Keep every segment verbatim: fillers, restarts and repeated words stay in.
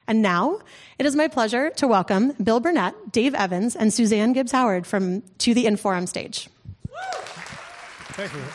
And now, it is my pleasure to welcome Bill Burnett, Dave Evans, and Suzanne Gibbs-Howard from to the Inforum stage. Thank you.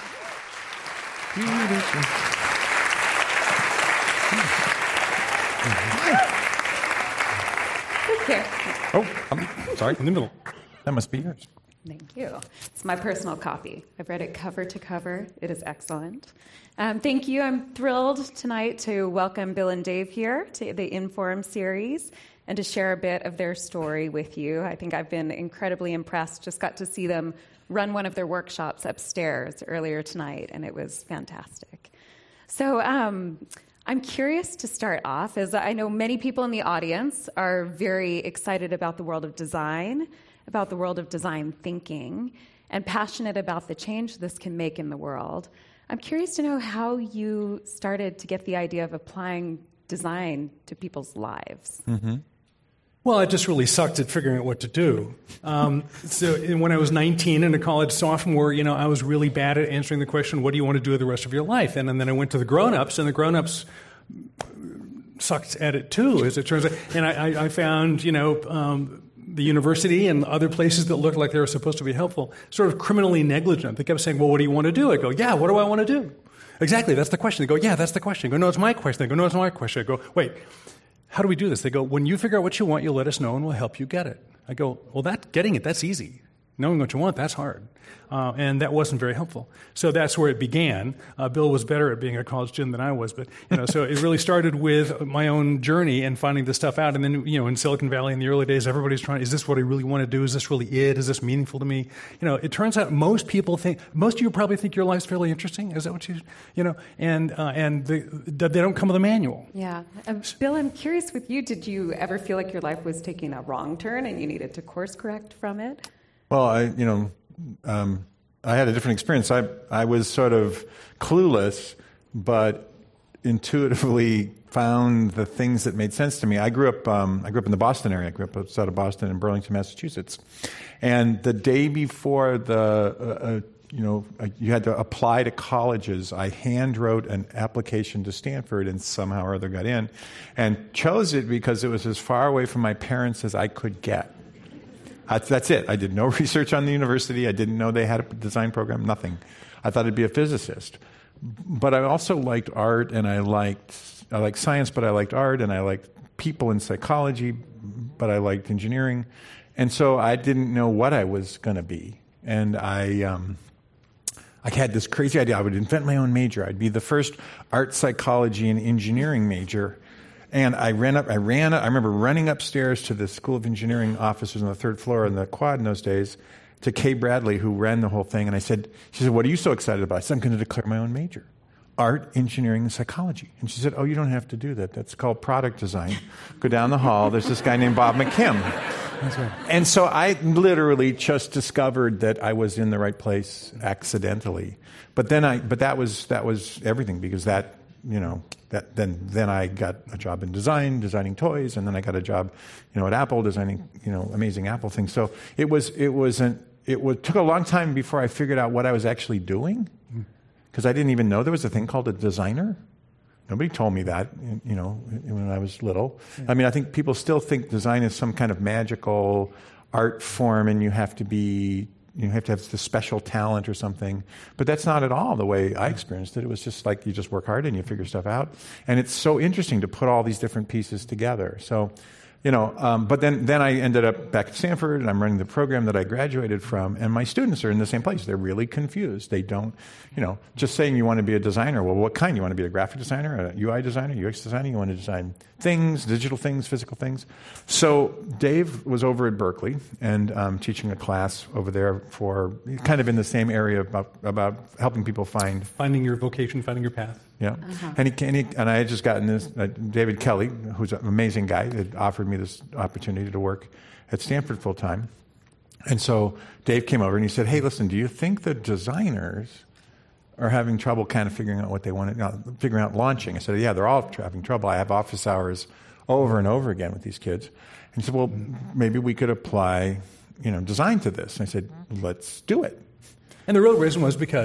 Here. Oh, I'm sorry, in the middle. That must be yours. Thank you. It's my personal copy. I've read it cover to cover. It is excellent. Um, thank you. I'm thrilled tonight to welcome Bill and Dave here to the Inforum series and to share a bit of their story with you. I think I've been incredibly impressed. Just got to see them run one of their workshops upstairs earlier tonight, and it was fantastic. So um, I'm curious to start off, as I know many people in the audience are very excited about the world of design, about the world of design thinking, and passionate about the change this can make in the world. I'm curious to know how you started to get the idea of applying design to people's lives. Mm-hmm. Well, I just really sucked at figuring out what to do. Um, so when I was nineteen and a college sophomore, you know, I was really bad at answering the question, what do you want to do with the rest of your life? And, and then I went to the grown-ups, and the grown-ups sucked at it too, as it turns out. And I, I found, you know, um, the university and other places that looked like they were supposed to be helpful, sort of criminally negligent. They kept saying, well, what do you want to do? I go, yeah, what do I want to do? Exactly, that's the question. They go, yeah, that's the question. I go, no, it's my question. They go, no, it's my question. I go, wait, how do we do this? They go, when you figure out what you want, you'll let us know and we'll help you get it. I go, well, that getting it, that's easy. Knowing what you want, that's hard. Uh, and that wasn't very helpful. So that's where it began. Uh, Bill was better at being a college student than I was, but you know, so it really started with my own journey and finding this stuff out. And then, you know, in Silicon Valley in the early days, everybody's trying, is this what I really want to do? Is this really it? Is this meaningful to me? You know, it turns out most people think, most of you probably think your life's fairly interesting. Is that what you, you know, and uh, and they, they don't come with a manual. Yeah. Um, Bill, I'm curious with you, did you ever feel like your life was taking a wrong turn and you needed to course correct from it? Well, I, you know, um, I had a different experience. I I was sort of clueless, but intuitively found the things that made sense to me. I grew up. Um, I grew up in the Boston area. I grew up outside of Boston in Burlington, Massachusetts. And the day before the, uh, uh, you know, uh, you had to apply to colleges, I hand wrote an application to Stanford, and somehow or other got in, and chose it because it was as far away from my parents as I could get. That's it. I did no research on the university. I didn't know they had a design program, nothing. I thought I'd be a physicist. But I also liked art, and I liked I liked science, but I liked art, and I liked people in psychology, but I liked engineering. And so I didn't know what I was going to be. And I um, I had this crazy idea. I would invent my own major. I'd be the first art, psychology, and engineering major. And I ran up, I ran, I remember running upstairs to the School of Engineering offices on the third floor in the quad in those days to Kay Bradley, who ran the whole thing. And I said, she said, what are you so excited about? I said, I'm going to declare my own major, art, engineering, and psychology. And she said, oh, you don't have to do that. That's called product design. Go down the hall. There's this guy named Bob McKim. That's right. And so I literally just discovered that I was in the right place accidentally. But then I, but that was, that was everything, because that, you know, that then then I got a job in design, designing toys, and then I got a job, you know, at Apple designing, you know, amazing Apple things. So it was it wasn't it was, took a long time before I figured out what I was actually doing, because I didn't even know there was a thing called a designer. Nobody told me that, you know, when I was little. Yeah. I mean, I think people still think design is some kind of magical art form, and you have to be. You have to have this special talent or something. But that's not at all the way I experienced it. It was just like you just work hard and you figure stuff out. And it's so interesting to put all these different pieces together. So, you know, um, but then, then I ended up back at Stanford, and I'm running the program that I graduated from, and my students are in the same place. They're really confused. They don't, you know, just saying you want to be a designer. Well, what kind? You want to be a graphic designer, a U I designer, U X designer? You want to design things, digital things, physical things? So Dave was over at Berkeley and um, teaching a class over there for kind of in the same area about, about helping people find... Finding your vocation, finding your path. Yeah, uh-huh. and, he, and, he, and I had just gotten this, uh, David Kelly, who's an amazing guy, had offered me this opportunity to work at Stanford full time. And so Dave came over and he said, hey, listen, do you think the designers are having trouble kind of figuring out what they want to, you know, figuring out launching? I said, yeah, they're all having trouble. I have office hours over and over again with these kids. And he said, well, maybe we could apply, you know, design to this. And I said, let's do it. And the real reason was because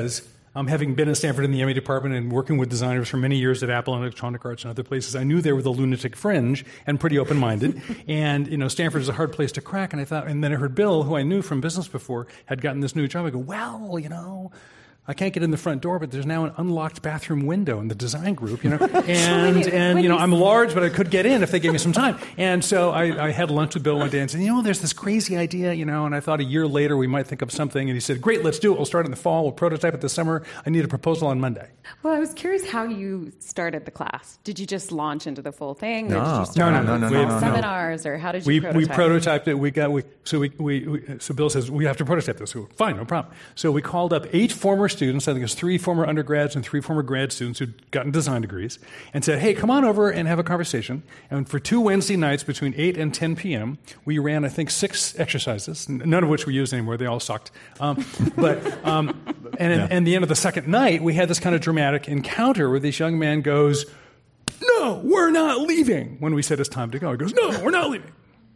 Um, having been at Stanford in the M A department and working with designers for many years at Apple and Electronic Arts and other places, I knew they were the lunatic fringe and pretty open-minded. And, you know, Stanford is a hard place to crack. And I thought, and then I heard Bill, who I knew from business before, had gotten this new job. I go, well, you know, I can't get in the front door, but there's now an unlocked bathroom window in the design group, you know, and, and you know, I'm large, but I could get in if they gave me some time. And so I, I had lunch with Bill one day and said, you know, there's this crazy idea, you know, and I thought a year later we might think of something. And he said, great, let's do it. We'll start in the fall. We'll prototype it this summer. I need a proposal on Monday. Well, I was curious how you started the class. Did you just launch into the full thing? No. Or did you start No, no, with no, small no, no, no. seminars? Or how did you We, prototype? we prototyped it. We got we so we, we, we so Bill says we have to prototype this. So, fine, no problem. So we called up eight former students. I think it was three former undergrads and three former grad students who'd gotten design degrees, and said, "Hey, come on over and have a conversation." And for two Wednesday nights between eight and ten p.m., we ran I think six exercises, none of which we used anymore. They all sucked. Um, but um, and Yeah. at, and the end of the second night, we had this kind of dramatic encounter where this young man goes, "No, we're not leaving." When we said it's time to go, he goes, "No, we're not leaving."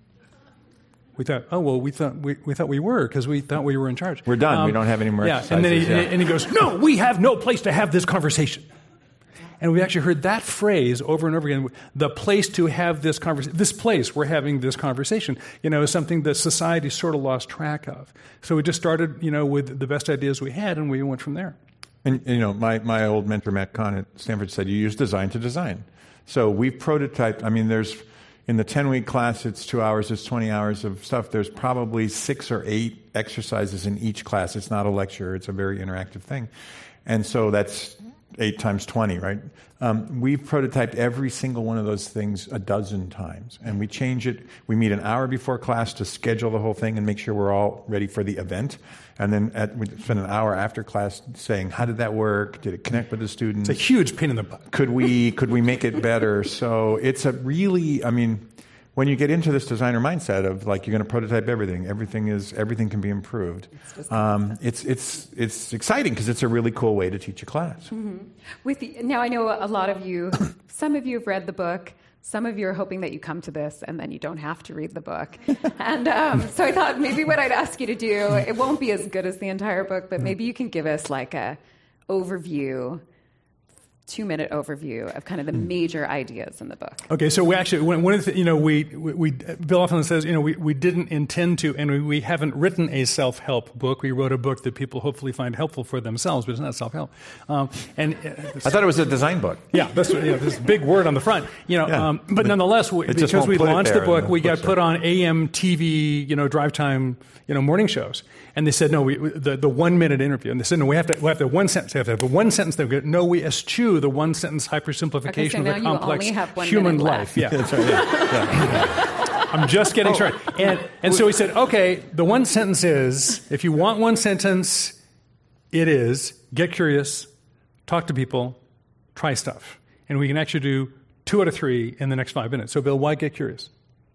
We thought, oh, well, we thought we, we thought we were because we thought we were in charge. We're done. We don't have any more Yeah, and then he, exercises, yeah. and he goes, "No, we have no place to have this conversation." And we actually heard that phrase over and over again. The place to have this conversation, this place we're having this conversation, you know, is something that society sort of lost track of. So we just started, you know, with the best ideas we had, and we went from there. And, you know, my, my old mentor, Matt Kahn at Stanford, said you use design to design. So we've prototyped, I mean, there's, in the ten-week class, it's two hours, it's twenty hours of stuff. There's probably six or eight exercises in each class. It's not a lecture. It's a very interactive thing. And so that's eight times twenty, right? Um, we've prototyped every single one of those things a dozen times. And we change it. We meet an hour before class to schedule the whole thing and make sure we're all ready for the event. And then at, we spend an hour after class saying, how did that work? Did it connect with the students? It's a huge pain in the butt. Could we could we make it better? So it's a really, I mean, when you get into this designer mindset of like you're going to prototype everything, everything is everything can be improved. Um, it's it's it's exciting because it's a really cool way to teach a class. Mm-hmm. With the, now, I know a lot of you, some of you have read the book. Some of you are hoping that you come to this and then you don't have to read the book. And um, so I thought maybe what I'd ask you to do, it won't be as good as the entire book, but maybe you can give us like a overview, two-minute overview of kind of the major ideas in the book. Okay, so we actually, one of the, you know, we, we, we Bill often says, you know, we, we didn't intend to, and we, we haven't written a self-help book. We wrote a book that people hopefully find helpful for themselves, but it's not self-help. Um, and uh, I thought it was a design book. Yeah, that's you know, this big word on the front, you know. Yeah, um, but, but nonetheless, we, it just because won't we put it launched the there book, in the we got bookstore. put on A M T V, you know, drive time, you know, morning shows, and they said no, we, the the one minute interview, and they said no, we have to we have to have one sentence, we have to have the one sentence. They go, no, we eschew the one sentence hypersimplification Okay, so of now a you complex only have one human minute life. left. Yeah. That's right, yeah, yeah. I'm just getting started. And, and so he said, okay, the one sentence is, if you want one sentence, it is, get curious, talk to people, try stuff. And we can actually do two out of three in the next five minutes. So, Bill, why get curious?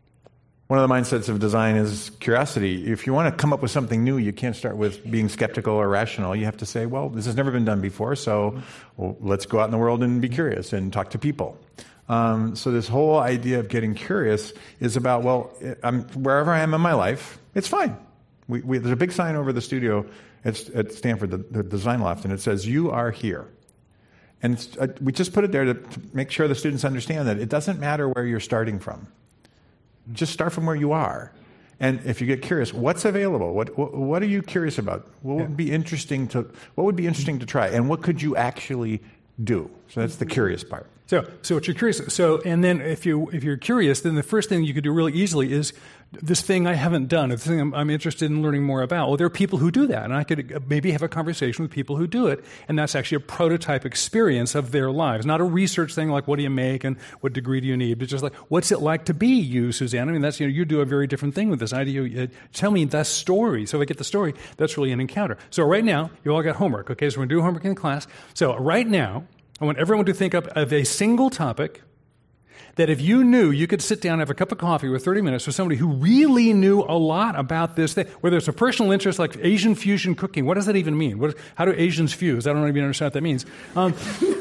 One of the mindsets of design is curiosity. If you want to come up with something new, you can't start with being skeptical or rational. You have to say, well, this has never been done before, so well, let's go out in the world and be curious and talk to people. Um, so this whole idea of getting curious is about, well, I'm, wherever I am in my life, it's fine. We, we, there's a big sign over the studio at, at Stanford, the, the Design Loft, and it says, you are here. And it's, uh, we just put it there to, to make sure the students understand that it doesn't matter where you're starting from. Just start from where you are. And if you get curious, what's available? What what, what are you curious about? What would be interesting to what would be interesting to try? And what could you actually do? So that's the curious part. So, so what you're curious. So, and then if you if you're curious, then the first thing you could do really easily is this thing I haven't done, this thing I'm, I'm interested in learning more about. Well, there are people who do that, and I could maybe have a conversation with people who do it, and that's actually a prototype experience of their lives, not a research thing like what do you make and what degree do you need, but just like what's it like to be you, Suzanne? I mean, that's you know you do a very different thing with this idea. You, uh, tell me that story. So if I get the story, that's really an encounter. So right now, you all got homework. Okay, so we're gonna do homework in class. So right now, I want everyone to think up of a single topic that if you knew you could sit down and have a cup of coffee with thirty minutes with somebody who really knew a lot about this thing, whether it's a personal interest like Asian fusion cooking. What does that even mean? What, how do Asians fuse? I don't even understand what that means. Um,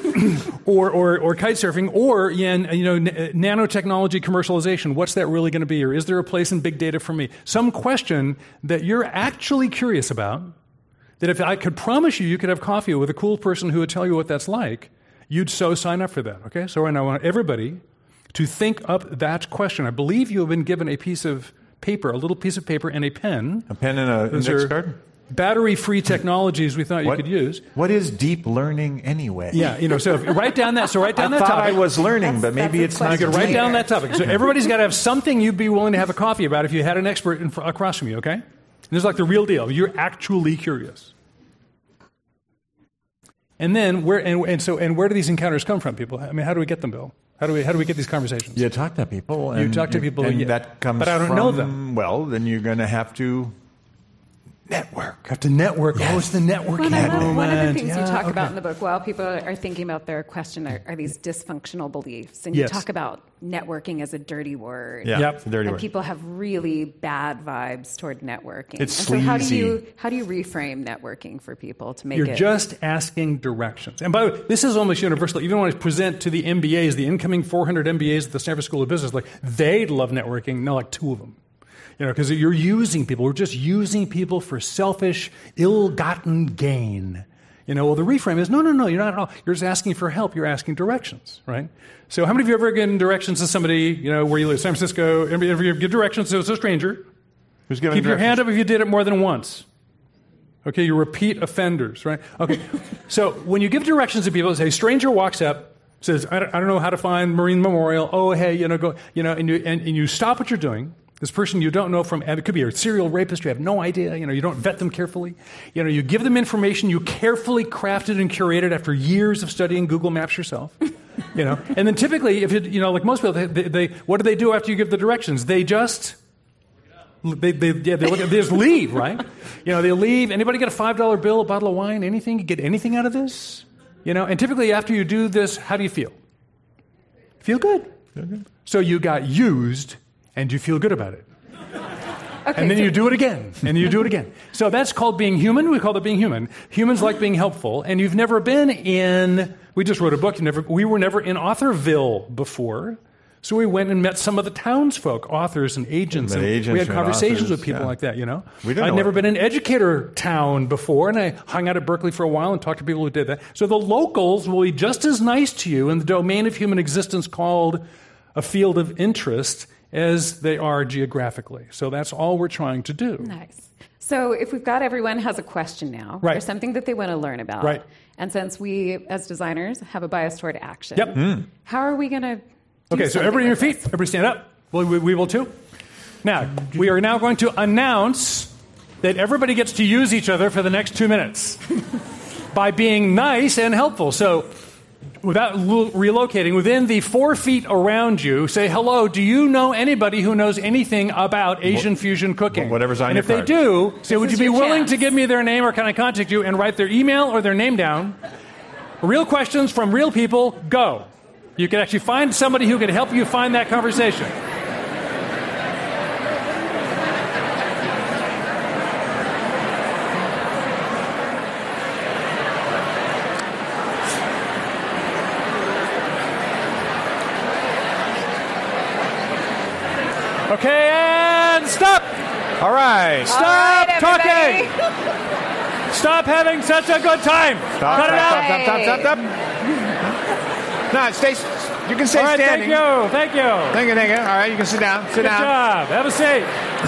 or, or, or kite surfing, or you know, nanotechnology commercialization. What's that really going to be? Or is there a place in big data for me? Some question that you're actually curious about that if I could promise you you could have coffee with a cool person who would tell you what that's like, you'd so sign up for that, okay? So right now I want everybody to think up that question. I believe you have been given a piece of paper, a little piece of paper and a pen. A pen and an index card? Battery-free technologies we thought what, you could use. What is deep learning anyway? Yeah, you know, so if, write down that. So write down I that thought topic. I was learning, That's- but maybe that's it's a not. You could write deep. down that topic. So everybody's got to have something you'd be willing to have a coffee about if you had an expert in, across from you, okay? This is like the real deal. You're actually curious. And then where and, and so and where do these encounters come from, people? I mean, how do we get them, Bill? How do we how do we get these conversations? You talk to people. You And talk to people, and yeah. that comes But I don't from, know them. Well, then you're going to have to network. Have to network. Yes. Oh, it's the networking One of, the, moment. one of the things Yeah, you talk okay. about in the book while people are thinking about their question are, are these dysfunctional beliefs. And Yes. you talk about networking as a dirty word. Yeah, Yep. it's a dirty and word. people have really bad vibes toward networking. It's and so how do sleazy. you how do you reframe networking for people to make You're it just asking directions. And by the way, this is almost universal. Even when I present to the M B As, the incoming four hundred M B As at the Stanford School of Business, like they love networking. No, like two of them. You know, because you're using people. We're just using people for selfish, ill-gotten gain. You know, well, the reframe is, no, no, no, you're not at all. You're just asking for help. You're asking directions, right? So how many of you ever given directions to somebody, you know, where you live, San Francisco, ever ever give directions to a stranger? Who's giving Keep your hand directions? up if you did it more than once. Okay, you're repeat offenders, right? Okay, so when you give directions to people, say, a stranger walks up, says, I don't, I don't know how to find Marine Memorial. Oh, hey, you know, go, you know, and you, and, and you stop what you're doing. This person you don't know from, it could be a serial rapist, you have no idea, you know, you don't vet them carefully. You know, you give them information you carefully crafted and curated after years of studying Google Maps yourself. You know, and then typically, if it, you know, like most people, they, they, they, what do they do after you give the directions? They just, they, they, yeah, they, look, they just leave, right? You know, they leave. Anybody get a five dollar bill, a bottle of wine, anything? You get anything out of this? You know, and typically after you do this, how do you feel? Feel good. Feel good. So you got used, and you feel good about it. Okay, And then so- you do it again, and you do it again. So that's called being human. We call it being human. Humans like being helpful, and you've never been in, we just wrote a book, you never, we were never in Authorville before, so we went and met some of the townsfolk, authors and agents, Met and agents we had and conversations authors, with people yeah. like that, you know? We didn't I'd know never what- been in educator town before, and I hung out at Berkeley for a while and talked to people who did that. So the locals will be just as nice to you in the domain of human existence called a field of interest as they are geographically. So that's all we're trying to do. Nice. So if we've got everyone has a question now, Right. there's something that they want to learn about. Right. And since we, as designers, have a bias toward action, Yep. how are we going to Okay, so everybody on your feet. Everybody stand up. Well, we, we will too. Now, we are now going to announce that everybody gets to use each other for the next two minutes by being nice and helpful. So without lo- relocating, within the four feet around you, say, hello, do you know anybody who knows anything about Asian fusion cooking? whatever's on and your if they card. do, say, This would you is be your willing chance. to give me their name, or can I contact you, and write their email or their name down? Real questions from real people, go. You can actually find somebody who can help you find that conversation. Okay, and stop! All right. Stop right, talking! everybody. Stop having such a good time! Stop, Cut it stop, out! stop, stop, stop, stop, stop. No, stay. You can stay All right, standing. thank you, thank you. Thank you, thank you. All right, you can sit down. Sit Good down. job. Have a seat.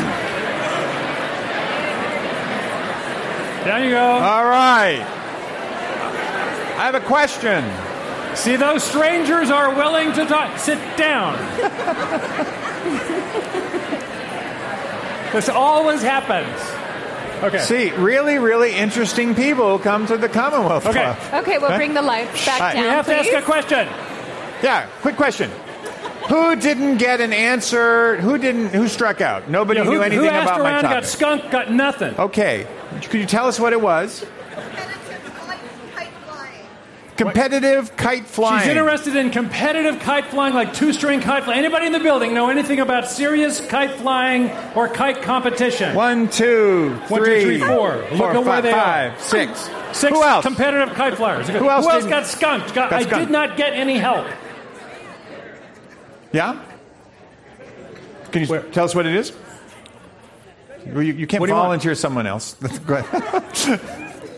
Down you go. All right. I have a question. See, those strangers are willing to talk. Sit down. This always happens. Okay. See, really, really interesting people come to the Commonwealth Okay. Club. Okay, we'll bring the lights back Hi. down, We have to please. ask a question. Yeah, quick question. Who didn't get an answer? Who didn't? Who struck out? Nobody Yeah, who, knew anything who asked about my around, topic. got skunked, got nothing. Okay, could you tell us what it was? Competitive kite flying. Competitive kite flying. She's interested in competitive kite flying, like two-string kite flying. Anybody in the building know anything about serious kite flying or kite competition? One, two, One, two, three, three, four. Look four, at where five, they are. five, six. Six Who else? competitive kite flyers. Who else else didn't- got skunked? Got, got I skunked? did not get any help. Yeah? Can you Where? tell us what it is? Well, you, you can't What do you want? volunteer someone else. Go ahead.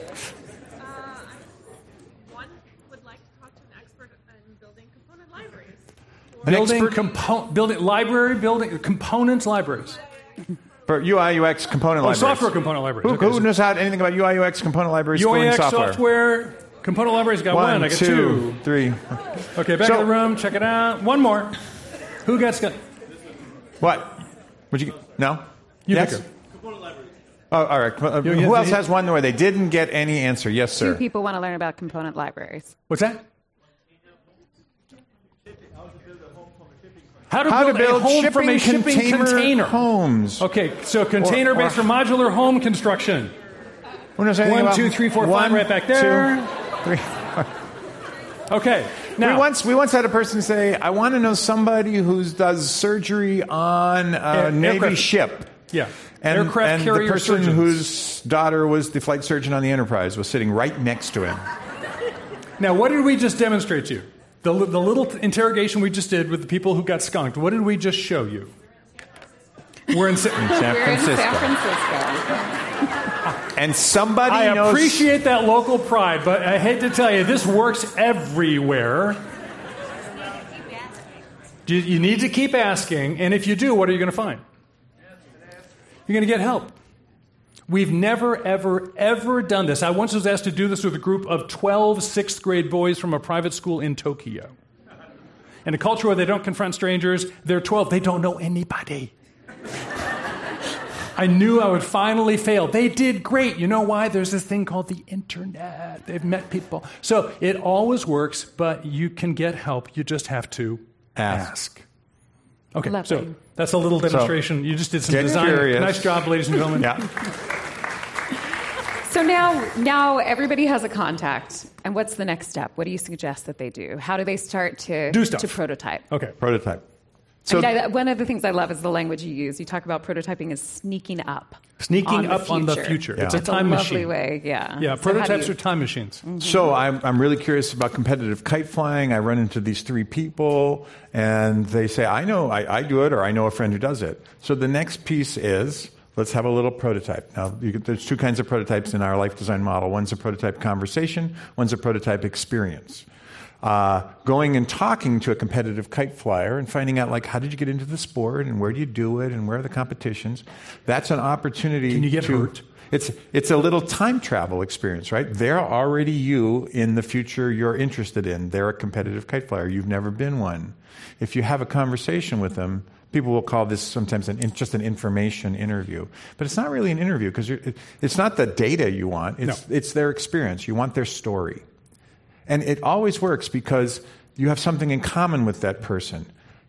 Building, expert- compo- building, library, building, components, libraries. For U I U X component Oh, libraries. software component libraries. Who, Okay, who so- knows how anything about U I U X component libraries? U I schooling X software. software, component libraries, got one, One, I got two, two. three. Okay, back So- in the room, check it out. One more. Who got Scott? What? Would you? No. You yes. pick Oh, all right. Uh, You- Who you- else you- has one where they didn't get any answer? Yes, sir. Two people want to learn about component libraries. What's that? How to How build, to build a home shipping from a shipping container container. homes. Okay, so container-based or- for modular home construction. Who knows anything One, about two, three, four, one, five, right back there. two, three. Okay, now we once we once had a person say, "I want to know somebody who does surgery on a Air- Navy aircraft. ship." yeah, And, aircraft and carrier the person surgeons. whose daughter was the flight surgeon on the Enterprise was sitting right next to him. Now, what did we just demonstrate to you? The, the little interrogation we just did with the people who got skunked. What did we just show you? We're in. Sa- San We're in Francisco. San Francisco. And somebody I knows. appreciate that local pride, but I hate to tell you, this works everywhere. You, you need to keep asking, and if you do, what are you going to find? You're going to get help. We've never, ever, ever done this. I once was asked to do this with a group of twelve sixth grade boys from a private school in Tokyo. In a culture where they don't confront strangers, they're twelve, they don't know anybody. I knew I would finally fail. They did great. You know why? There's this thing called the internet. They've met people. So it always works, but you can get help. You just have to Ask. ask. Okay, Lovely. so that's a little demonstration. You just did some get design. curious. Nice job, ladies and gentlemen. Yeah. So now, now everybody has a contact. And what's the next step? What do you suggest that they do? How do they start to Do stuff. to prototype? Okay. Prototype. So So I mean, I, one of the things I love is the language you use. You talk about prototyping as sneaking up, Sneaking on the up on the future. Yeah. It's a It's a time lovely machine. way, yeah. Yeah, So how do prototypes you- are time machines. So I'm, I'm really curious about competitive kite flying. I run into these three people, and they say, I know, I, I do it, or I know a friend who does it. So the next piece is, let's have a little prototype. Now, you can, there's two kinds of prototypes in our life design model. One's a prototype conversation, one's a prototype experience. Uh, going and talking to a competitive kite flyer and finding out, like, how did you get into the sport, and where do you do it, and where are the competitions? That's an opportunity. Can you get to, hurt? It's it's a little time travel experience, right? They're already you in the future you're interested in. They're a competitive kite flyer. You've never been one. If you have a conversation with them, people will call this sometimes an, just an information interview, but it's not really an interview because it, it's not the data you want. It's No. it's their experience. You want their story. And it always works because you have something in common with that person.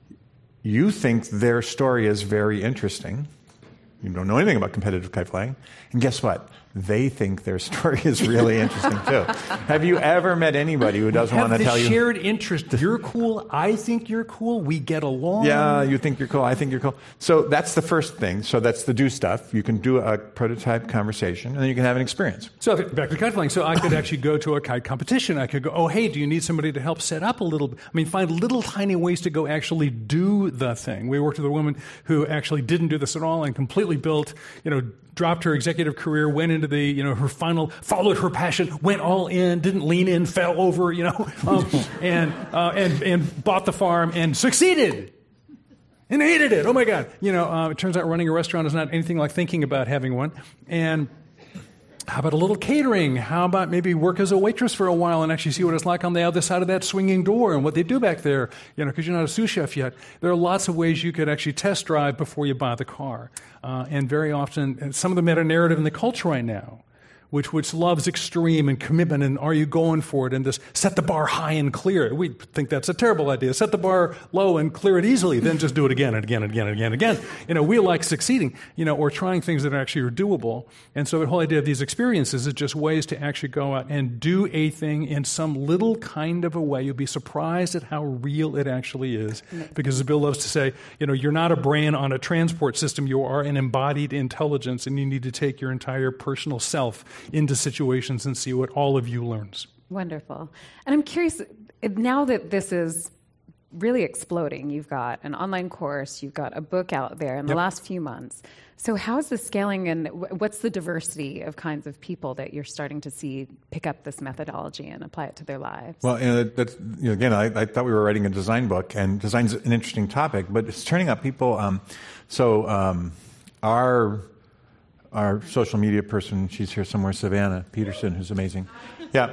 You think their story is very interesting. You don't know anything about competitive kite flying. And guess what? They think their story is really interesting too. Have you ever met anybody who doesn't Have want to the tell you? shared interest. You're cool. I think you're cool. We get along. Yeah, you think you're cool. I think you're cool. So that's the first thing. So that's the do stuff. You can do a prototype conversation, and then you can have an experience. So back to kite flying. So I could actually go to a kite competition. I could go, oh, hey, do you need somebody to help set up a little bit? I mean, find little tiny ways to go actually do the thing. We worked with a woman who actually didn't do this at all and completely built, you know, dropped her executive career, went into the, you know, her final, followed her passion, went all in, didn't lean in, fell over, you know, um, and, uh, and, and bought the farm and succeeded. And hated it. Oh my God. You know, uh, it turns out running a restaurant is not anything like thinking about having one. And how about a little catering? How about maybe work as a waitress for a while and actually see what it's like on the other side of that swinging door and what they do back there? You know, because you're not a sous chef yet. There are lots of ways you could actually test drive before you buy the car. Uh, and very often, some of the meta-narrative in the culture right now, which which loves extreme and commitment and are you going for it and this set the bar high and clear it. We think that's a terrible idea. Set the bar low and clear it easily, then just do it again and again and again and again and again. You know, we like succeeding, you know, or trying things that actually are doable. And so the whole idea of these experiences is just ways to actually go out and do a thing in some little kind of a way. You'll be surprised at how real it actually is. Because as Bill loves to say, you know, you're not a brain on a transport system. You are an embodied intelligence, and you need to take your entire personal self into situations and see what all of you learns. Wonderful. And I'm curious, now that this is really exploding. You've got an online course, you've got a book out there in the Yep. last few months. So how is this scaling, and what's the diversity of kinds of people that you're starting to see pick up this methodology and apply it to their lives? Well, you know, that's, you know, again, I, I thought we were writing a design book, and design's an interesting topic, but it's turning up people. Um, so um, our our social media person, she's here somewhere, Savannah Peterson, who's amazing. Yeah,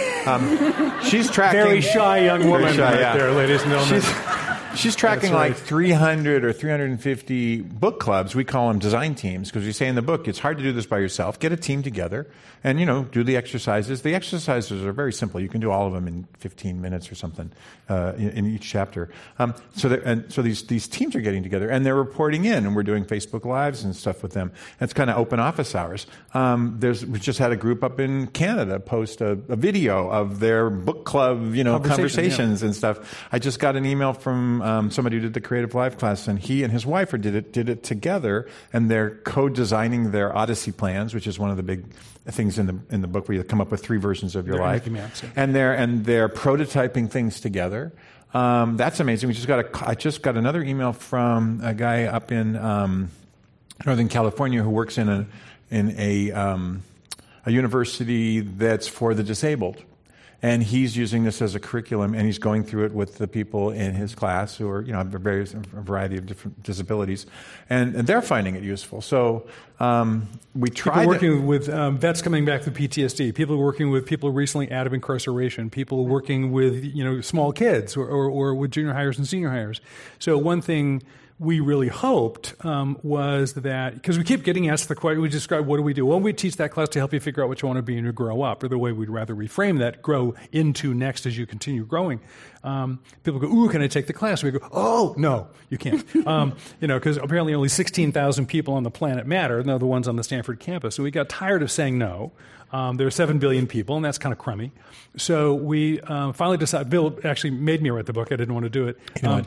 um, she's tracking. Very shy young woman Very shy, right yeah. there, ladies and gentlemen. She's, she's tracking That's right. like three hundred or three hundred fifty book clubs. We call them design teams because we say in the book it's hard to do this by yourself. Get a team together and, you know, do the exercises. The exercises are very simple. You can do all of them in fifteen minutes or something uh, in, in each chapter. Um, so that, and so these these teams are getting together and they're reporting in, and we're doing Facebook Lives and stuff with them. And it's kind of open office hours. Um, there's we just had a group up in Canada post a, a video of their book club, you know, Conversation, conversations yeah. and stuff. I just got an email from um, somebody who did the Creative Live class, and he and his wife did it did it together, and they're co-designing their Odyssey plans, which is one of the big things in the in the book where you come up with three versions of your They're life, Mickey Mouse, yeah. and they're and they're prototyping things together. Um, that's amazing. We just got a I just got another email from a guy up in um, Northern California who works in a in a um, a university that's for the disabled. And he's using this as a curriculum, and he's going through it with the people in his class who are, you know, have a various a variety of different disabilities, and, and they're finding it useful. So um, we try People to, working with um, vets coming back with P T S D. People working with people recently out of incarceration. People working with, you know, small kids or, or, or with junior hires and senior hires. So one thing we really hoped um, was that, because we keep getting asked the question, we describe what do we do? Well, we teach that class to help you figure out what you want to be when you grow up, or the way we'd rather reframe that, grow into next as you continue growing. Um, people go, ooh, can I take the class? We go, oh, no, you can't. um, you know, because apparently only sixteen thousand people on the planet matter, and they're the ones on the Stanford campus. So we got tired of saying no. Um, there are seven billion people, and that's kind of crummy. So we uh, finally decided, Bill actually made me write the book. I didn't want to do it. Um,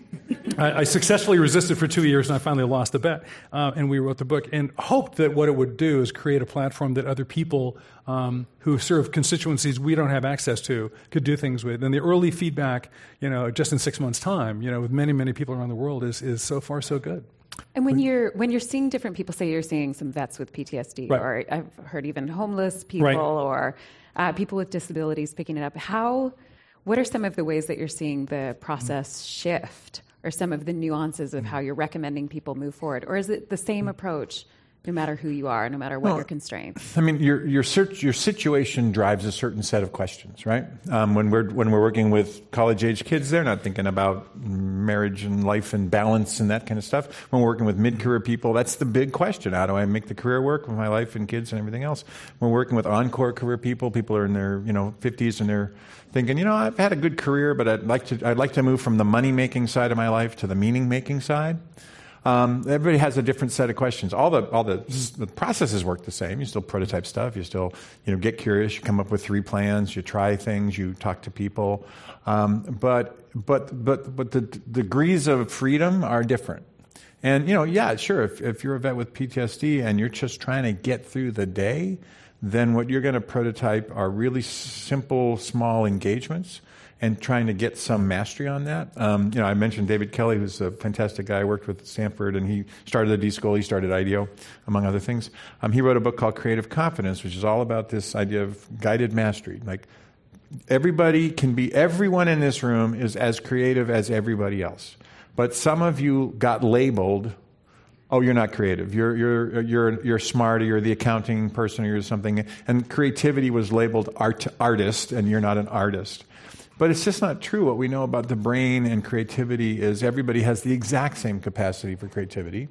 I, I successfully resisted for two years, and I finally lost the bet. Uh, and we wrote the book and hoped that what it would do is create a platform that other people um, who serve constituencies we don't have access to could do things with. And the early feedback, you know, just in six months' time, you know, with many, many people around the world is, is so far so good. And when you're when you're seeing different people, say you're seeing some vets with P T S D, Right. or I've heard even homeless people, Right. or uh, people with disabilities picking it up. How? What are some of the ways that you're seeing the process shift, or some of the nuances of how you're recommending people move forward, or is it the same approach no matter who you are, no matter what Well, your constraints? I mean, your your search, your situation drives a certain set of questions, right? Um, when we're when we're working with college age kids, they're not thinking about marriage and life and balance and that kind of stuff. When we're working with mid-career people, that's the big question: how do I make the career work with my life and kids and everything else? When we're working with encore career people, people are in their you know fifties and they're thinking, you know, I've had a good career, but I'd like to I'd like to move from the money-making side of my life to the meaning-making side. Um, everybody has a different set of questions. All the all the, the processes work the same. You still prototype stuff. You still you know get curious. You come up with three plans. You try things. You talk to people. Um, but but but but the d- degrees of freedom are different. And you know, yeah, sure. If if you're a vet with P T S D and you're just trying to get through the day, then what you're going to prototype are really simple, small engagements, and trying to get some mastery on that. Um, you know, I mentioned David Kelly, who's a fantastic guy. I worked with at Stanford, and he started the D-School. He started IDEO, among other things. Um, he wrote a book called Creative Confidence, which is all about this idea of guided mastery. Like, everybody can be, everyone in this room is as creative as everybody else. But some of you got labeled, oh, you're not creative. You're you're you're you're smart, or you're the accounting person, or you're something. And creativity was labeled art artist, and you're not an artist. But it's just not true. What we know about the brain and creativity is everybody has the exact same capacity for creativity.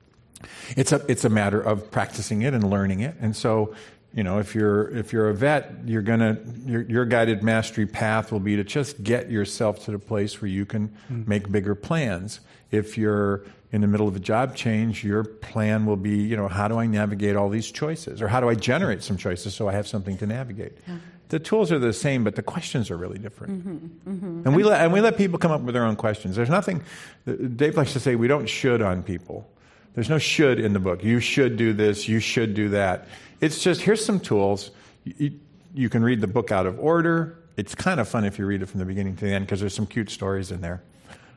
It's a it's a matter of practicing it and learning it. And so, you know, if you're if you're a vet, you're gonna your your guided mastery path will be to just get yourself to the place where you can mm. make bigger plans. If you're in the middle of a job change, your plan will be, you know, how do I navigate all these choices, or how do I generate some choices so I have something to navigate. Yeah. The tools are the same, but the questions are really different. Mm-hmm, mm-hmm. And we let and we let people come up with their own questions. There's nothing. Dave likes to say we don't should on people. There's no should in the book. You should do this. You should do that. It's just, here's some tools. You, you can read the book out of order. It's kind of fun if you read it from the beginning to the end because there's some cute stories in there.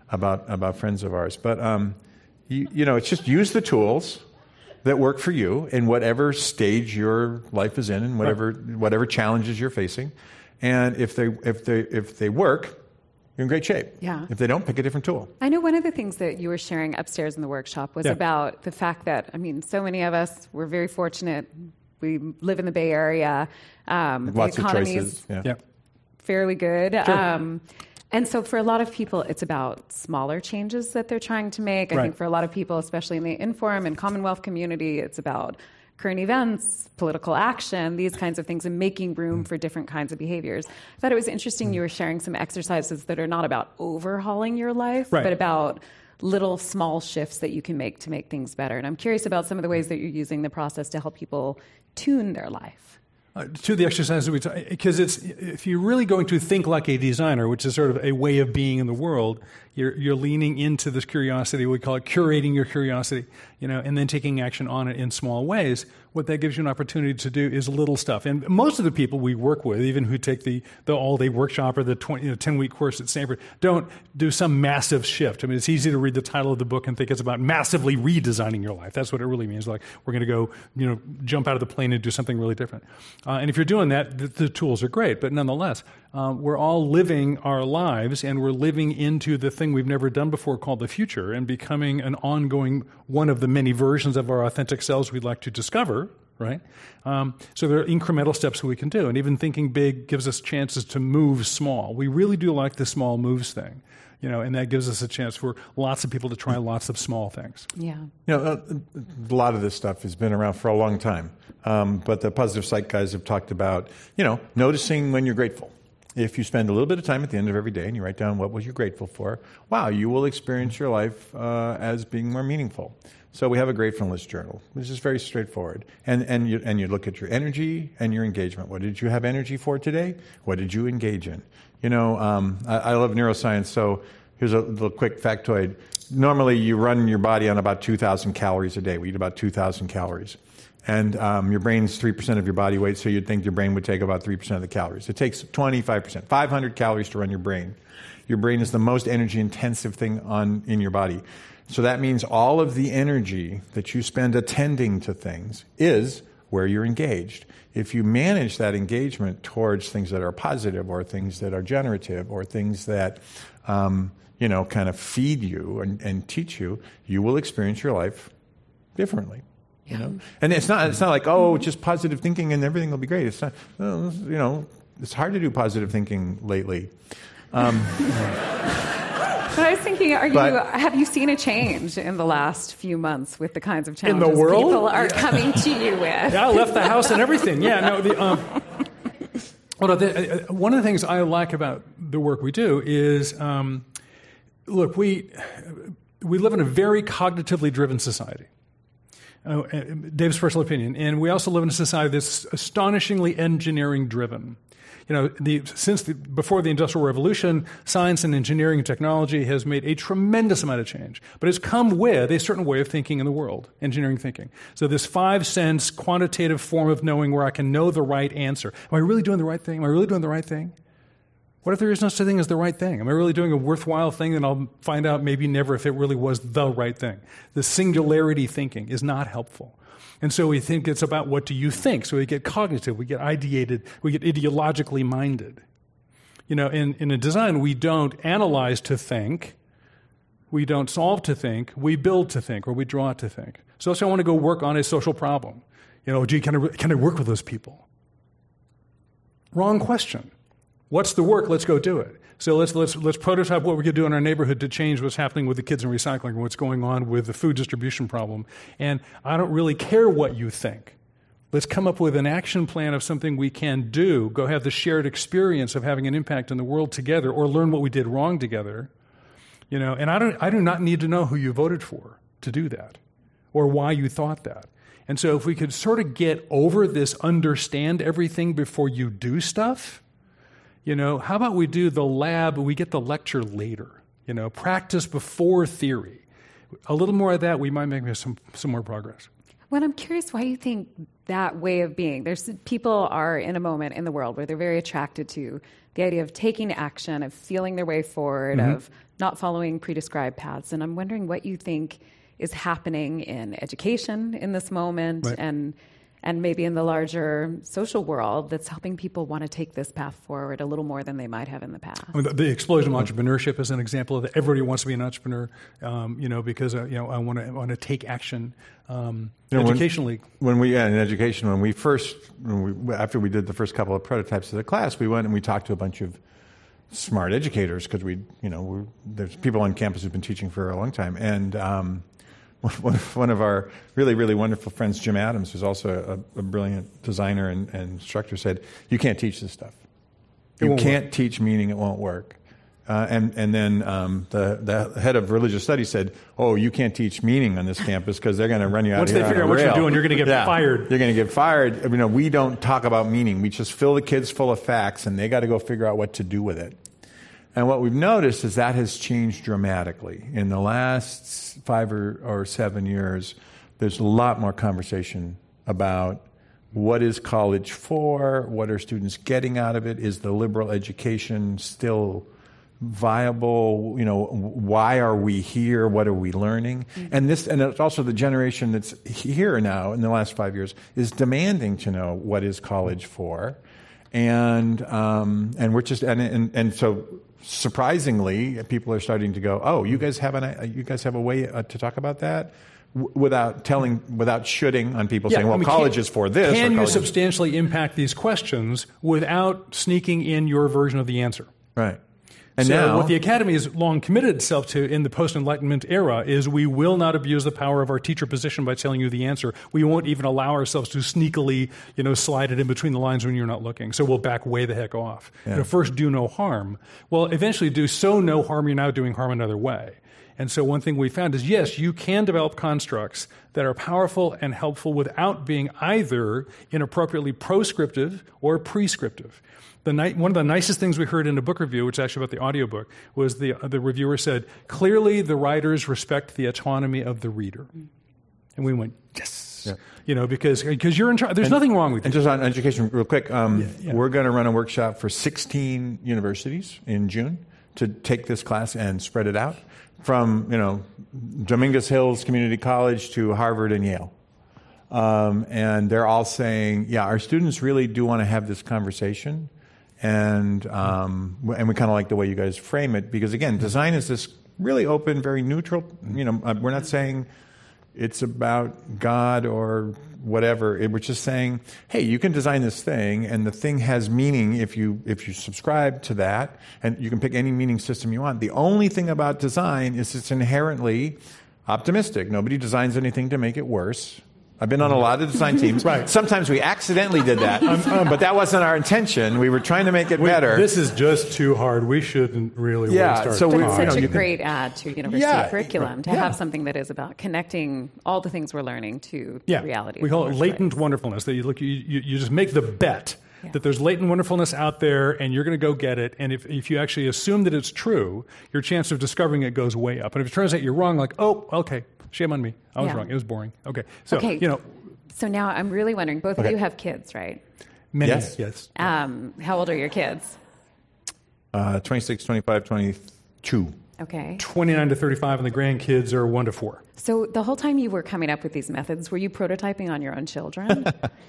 about about friends of ours. But um, you, you know, it's just use the tools that work for you in whatever stage your life is in, and whatever right. whatever challenges you're facing. And if they if they if they work, you're in great shape. Yeah. If they don't, pick a different tool. I know one of the things that you were sharing upstairs in the workshop was yeah. about the fact that, I mean, so many of us, we're very fortunate. We live in the Bay Area. Um, Lots the of economy choices. is Yeah. Yeah. fairly good. Sure. Um, and so for a lot of people, it's about smaller changes that they're trying to make. I Right. think for a lot of people, especially in the Inform and Commonwealth community, it's about current events, political action, these kinds of things, and making room for different kinds of behaviors. I thought it was interesting you were sharing some exercises that are not about overhauling your life, Right. but about little small shifts that you can make to make things better. And I'm curious about some of the ways that you're using the process to help people tune their life. Uh, to the exercises we talk, because it's if you're really going to think like a designer, which is sort of a way of being in the world, you're you're leaning into this curiosity. We call it curating your curiosity, you know, and then taking action on it in small ways. What that gives you an opportunity to do is little stuff. And most of the people we work with, even who take the, the all-day workshop or the twenty, you know, ten-week course at Stanford, don't do some massive shift. I mean, it's easy to read the title of the book and think it's about massively redesigning your life. That's what it really means. Like, we're going to go, you know, jump out of the plane and do something really different. Uh, and if you're doing that, the, the tools are great. But nonetheless, um, we're all living our lives, and we're living into the thing we've never done before called the future, and becoming an ongoing one of the many versions of our authentic selves we'd like to discover. Right? Um, so there are incremental steps we can do. And even thinking big gives us chances to move small. We really do like the small moves thing, you know, and that gives us a chance for lots of people to try lots of small things. Yeah. You know, a, a lot of this stuff has been around for a long time. Um, but the Positive Psych guys have talked about, you know, noticing when you're grateful. If you spend a little bit of time at the end of every day and you write down what was you grateful for, wow, you will experience your life uh, as being more meaningful. So we have a gratefulness journal, which is very straightforward. And and you, and you look at your energy and your engagement. What did you have energy for today? What did you engage in? You know, um, I, I love neuroscience, so here's a little quick factoid. Normally, you run your body on about two thousand calories a day. We eat about two thousand calories. And um, your brain's three percent of your body weight, so you'd think your brain would take about three percent of the calories. It takes twenty-five percent, five hundred calories to run your brain. Your brain is the most energy-intensive thing on in your body. So that means all of the energy that you spend attending to things is where you're engaged. If you manage that engagement towards things that are positive, or things that are generative, or things that, um, you know, kind of feed you and, and teach you, you will experience your life differently. You know, and it's not it's not like, oh, just positive thinking and everything will be great. It's not, well, you know, it's hard to do positive thinking lately. Um, But I was thinking, are you, But- have you seen a change in the last few months with the kinds of challenges the world? people are coming to you with? Yeah, I left the house and everything. Yeah, no. The, um, well, no, the, uh, one of the things I like about the work we do is, um, look, we we live in a very cognitively driven society. Uh, Dave's personal opinion, and we also live in a society that's astonishingly engineering driven. You know, the, since the, before the Industrial Revolution, science and engineering and technology has made a tremendous amount of change, but it's come with a certain way of thinking in the world, engineering thinking. So this five-sense quantitative form of knowing where I can know the right answer. Am I really doing the right thing? Am I really doing the right thing? What if there is no such thing as the right thing? Am I really doing a worthwhile thing? And I'll find out maybe never if it really was the right thing. The singularity thinking is not helpful. And so we think it's about what do you think. So we get cognitive, we get ideated, we get ideologically minded. You know, in, in a design, we don't analyze to think, we don't solve to think, we build to think, or we draw to think. So let's say I want to go work on a social problem. You know, gee, can I, can I work with those people? Wrong question. What's the work? Let's go do it. So let's let's let's prototype what we could do in our neighborhood to change what's happening with the kids in recycling, and what's going on with the food distribution problem. And I don't really care what you think. Let's come up with an action plan of something we can do, go have the shared experience of having an impact in the world together, or learn what we did wrong together. You know, and I don't I do not need to know who you voted for to do that, or why you thought that. And so if we could sort of get over this understand everything before you do stuff, you know, how about we do the lab, we get the lecture later, you know, practice before theory. A little more of that, we might make some, some more progress. Well, I'm curious why you think that way of being. There's people are in a moment in the world where they're very attracted to the idea of taking action, of feeling their way forward, mm-hmm. of not following prescribed paths. And I'm wondering what you think is happening in education in this moment, right. and and maybe in the larger social world that's helping people want to take this path forward a little more than they might have in the past. I mean, the, the explosion of entrepreneurship is an example of that. Everybody wants to be an entrepreneur, um, you know, because uh, you know I want to want to take action. Um, you know, educationally, when, when we yeah, in education, when we first when we, after we did the first couple of prototypes of the class, we went and we talked to a bunch of smart educators because we, you know, we're, there's people on campus who've been teaching for a long time, and um, one, one of our really, really wonderful friends, Jim Adams, who's also a, a brilliant designer and, and instructor, said, "You can't teach this stuff. You can't work. teach meaning; it won't work." Uh, and and then um, the the head of religious studies said, "Oh, you can't teach meaning on this campus because they're going to run you out Once of here." Once they figure out what rail. you're doing, you're going to get yeah, fired. You're going to get fired. You know, we don't talk about meaning. We just fill the kids full of facts, and they got to go figure out what to do with it. And what we've noticed is that has changed dramatically. In the last five or, or seven years, there's a lot more conversation about what is college for, what are students getting out of it, is the liberal education still viable, you know, why are we here, what are we learning? Mm-hmm. And this, and it's also the generation that's here now in the last five years is demanding to know what is college for. And um, and we're just, and, and, and so surprisingly, people are starting to go, oh, you guys have an, you guys have a way uh, to talk about that? Without telling, without shooting on people, yeah, saying, well, I mean, college can, is for this. Can or you substantially impact these questions without sneaking in your version of the answer? Right. And so now, what the Academy has long committed itself to in the post-Enlightenment era is we will not abuse the power of our teacher position by telling you the answer. We won't even allow ourselves to sneakily, you know, slide it in between the lines when you're not looking. So we'll back way the heck off. Yeah. You know, first, do no harm. Well, eventually do so no harm, you're now doing harm another way. And so one thing we found is, yes, you can develop constructs that are powerful and helpful without being either inappropriately proscriptive or prescriptive. The ni- one of the nicest things we heard in a book review, which is actually about the audiobook, was the, uh, the reviewer said, clearly the writers respect the autonomy of the reader. And we went, yes. Yeah. You know, because because you're in charge. There's and, nothing wrong with and you. And just on education, real quick, um, yeah, yeah. we're going to run a workshop for sixteen universities in June to take this class and spread it out from, you know, Dominguez Hills Community College to Harvard and Yale. Um, and they're all saying, yeah, our students really do want to have this conversation. And um, and we kind of like the way you guys frame it because, again, design is this really open, very neutral. You know, we're not saying it's about God or whatever. It, we're just saying, hey, you can design this thing, and the thing has meaning if you if you subscribe to that, and you can pick any meaning system you want. The only thing about design is it's inherently optimistic. Nobody designs anything to make it worse. I've been on a lot of design teams. Right. Sometimes we accidentally did that, um, but that wasn't our intention. We were trying to make it we, better. This is just too hard. We shouldn't really yeah, start so But we, it's you know, such a you great can, add to university yeah, curriculum to yeah. have something that is about connecting all the things we're learning to yeah. reality. We call it latent wonderfulness. That you look, you, you, you just make the bet yeah. that there's latent wonderfulness out there, and you're going to go get it. And if if you actually assume that it's true, your chance of discovering it goes way up. And if it turns out you're wrong, like, oh, okay, shame on me, I was yeah. wrong. It was boring. Okay, so okay. you know. So now I'm really wondering, both okay. of you have kids, right? Many, yes. yes. Um, how old are your kids? Uh, twenty-six, twenty-five, twenty-two. Okay. twenty-nine to thirty-five, and the grandkids are one to four. So the whole time you were coming up with these methods, were you prototyping on your own children?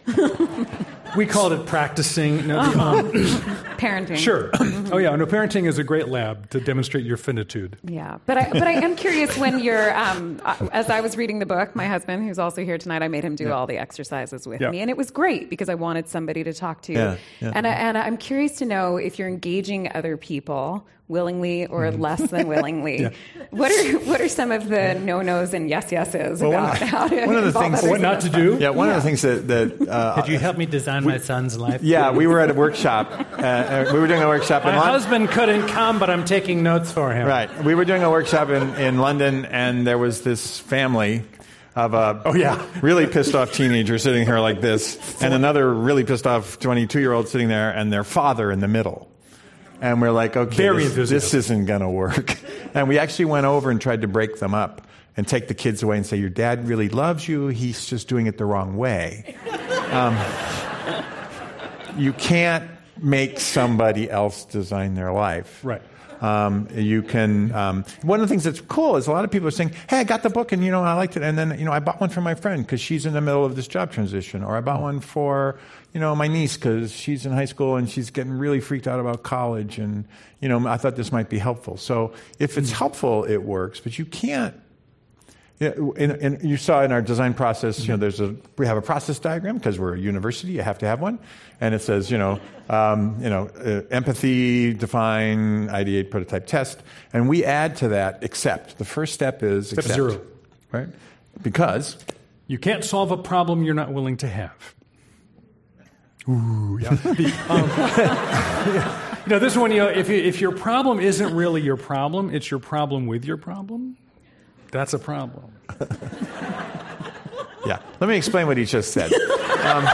We called it practicing. No, the, um, parenting. Sure. Oh yeah, no, parenting is a great lab to demonstrate your finitude. Yeah, but I but I am curious when you're. Um, as I was reading the book, my husband, who's also here tonight, I made him do yeah. all the exercises with yeah. me, and it was great because I wanted somebody to talk to. Yeah, yeah. And I, and I'm curious to know if you're engaging other people willingly or mm. less than willingly. yeah. What are what are some of the no-nos and yes-yeses well, about one, how to one of the things what not to do? Yeah, one yeah. of the things that that uh, could you help me design we, my son's life? Yeah, we were at a workshop. Uh, we were doing a workshop in My London. husband couldn't come, but I'm taking notes for him. Right, we were doing a workshop in, in London, and there was this family of a oh yeah really pissed off teenager sitting here like this, and another really pissed off twenty-two year old sitting there, and their father in the middle. And we're like, okay, Very this, this isn't going to work. And we actually went over and tried to break them up and take the kids away and say, your dad really loves you. He's just doing it the wrong way. Um, you can't make somebody else design their life. Right. Um, you can. Um, one of the things that's cool is a lot of people are saying, "Hey, I got the book, and you know, I liked it, and then you know, I bought one for my friend because she's in the middle of this job transition, or I bought one for you know my niece because she's in high school and she's getting really freaked out about college, and you know, I thought this might be helpful." So if it's helpful, it works, but you can't. Yeah, and, and you saw in our design process, you know, there's a we have a process diagram because we're a university. You have to have one, and it says, you know, um, you know, uh, empathy, define, ideate, prototype, test, and we add to that accept. The first step is Step accept, zero, right? Because you can't solve a problem you're not willing to have. Ooh, yeah. The, um, yeah. You know, this one, you know, if you, if your problem isn't really your problem, it's your problem with your problem. That's a problem. Yeah. Let me explain what he just said. Um,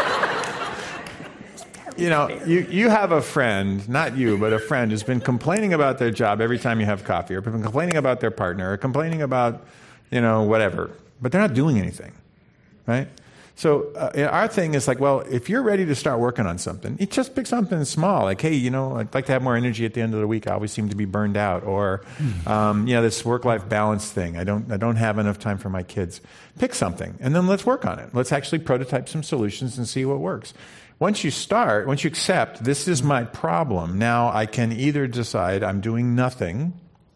you know, you, you have a friend, not you, but a friend who's been complaining about their job every time you have coffee, or been complaining about their partner, or complaining about, you know, whatever, but they're not doing anything, right? So uh, our thing is like, well, if you're ready to start working on something, you just pick something small. Like, hey, you know, I'd like to have more energy at the end of the week. I always seem to be burned out. Or, um, you know, this work-life balance thing. I don't, I don't have enough time for my kids. Pick something, and then let's work on it. Let's actually prototype some solutions and see what works. Once you start, once you accept, this is my problem, now I can either decide I'm doing nothing,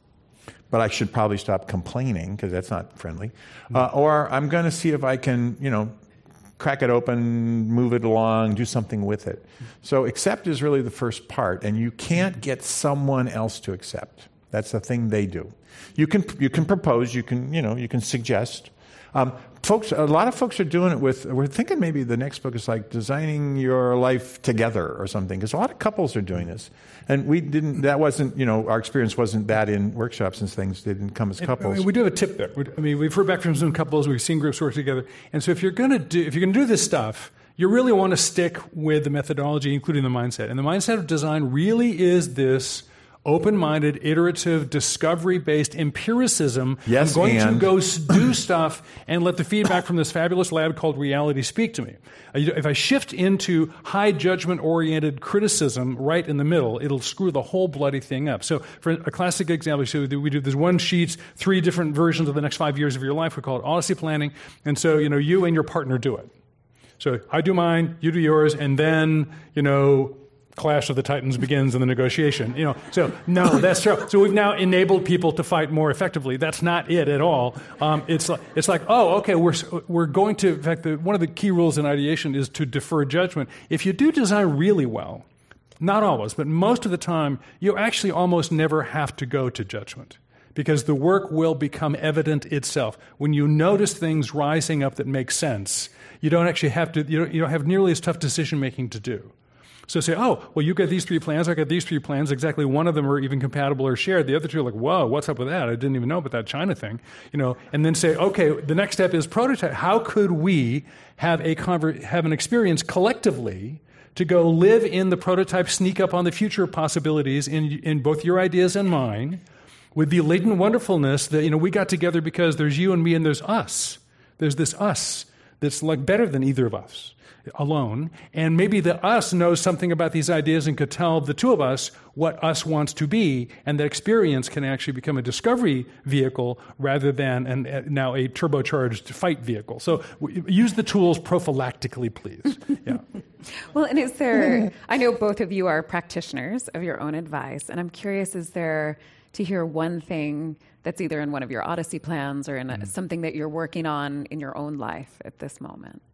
but I should probably stop complaining because that's not friendly, uh, or I'm going to see if I can, you know, crack it open, move it along, do something with it. So accept is really the first part, and you can't get someone else to accept. That's the thing they do. You can you can propose, you can you know you can suggest. Um, folks, a lot of folks are doing it with. We're thinking maybe the next book is like designing your life together or something, because a lot of couples are doing this, and we didn't. That wasn't you know our experience wasn't that in workshops and things. They didn't come as couples. I mean, we do have a tip there. I mean, we've heard back from some couples. We've seen groups work together, and so if you're going to do if you're going to do this stuff, you really want to stick with the methodology, including the mindset. And the mindset of design really is this open-minded, iterative, discovery-based empiricism. Yes, I'm going and. to go do stuff and let the feedback from this fabulous lab called reality speak to me. If I shift into high judgment-oriented criticism right in the middle, it'll screw the whole bloody thing up. So for a classic example, so we do this one sheet, three different versions of the next five years of your life. We call it Odyssey planning. And so, you know, you and your partner do it. So I do mine, you do yours, and then, you know, Clash of the Titans begins in the negotiation. You know, so no, that's true. So we've now enabled people to fight more effectively. That's not it at all. Um, it's like it's like oh, okay, we're we're going to. In fact, the, one of the key rules in ideation is to defer judgment. If you do design really well, not always, but most of the time, you actually almost never have to go to judgment, because the work will become evident itself. When you notice things rising up that make sense, you don't actually have to. You don't, you don't have nearly as tough decision making to do. So say, oh, well, you got these three plans, I got these three plans, exactly one of them are even compatible or shared. The other two are like, whoa, what's up with that? I didn't even know about that China thing. You know, and then say, okay, the next step is prototype. How could we have a conver- have an experience collectively to go live in the prototype, sneak up on the future possibilities in in both your ideas and mine, with the latent wonderfulness that, you know, we got together because there's you and me and there's us. There's this us that's like better than either of us alone, and maybe the us knows something about these ideas and could tell the two of us what us wants to be, and that experience can actually become a discovery vehicle rather than an, uh, now a turbocharged fight vehicle. So w- use the tools prophylactically, please. Yeah. Well, and is there, I know both of you are practitioners of your own advice, and I'm curious, is there to hear one thing that's either in one of your Odyssey plans or in a, mm. something that you're working on in your own life at this moment?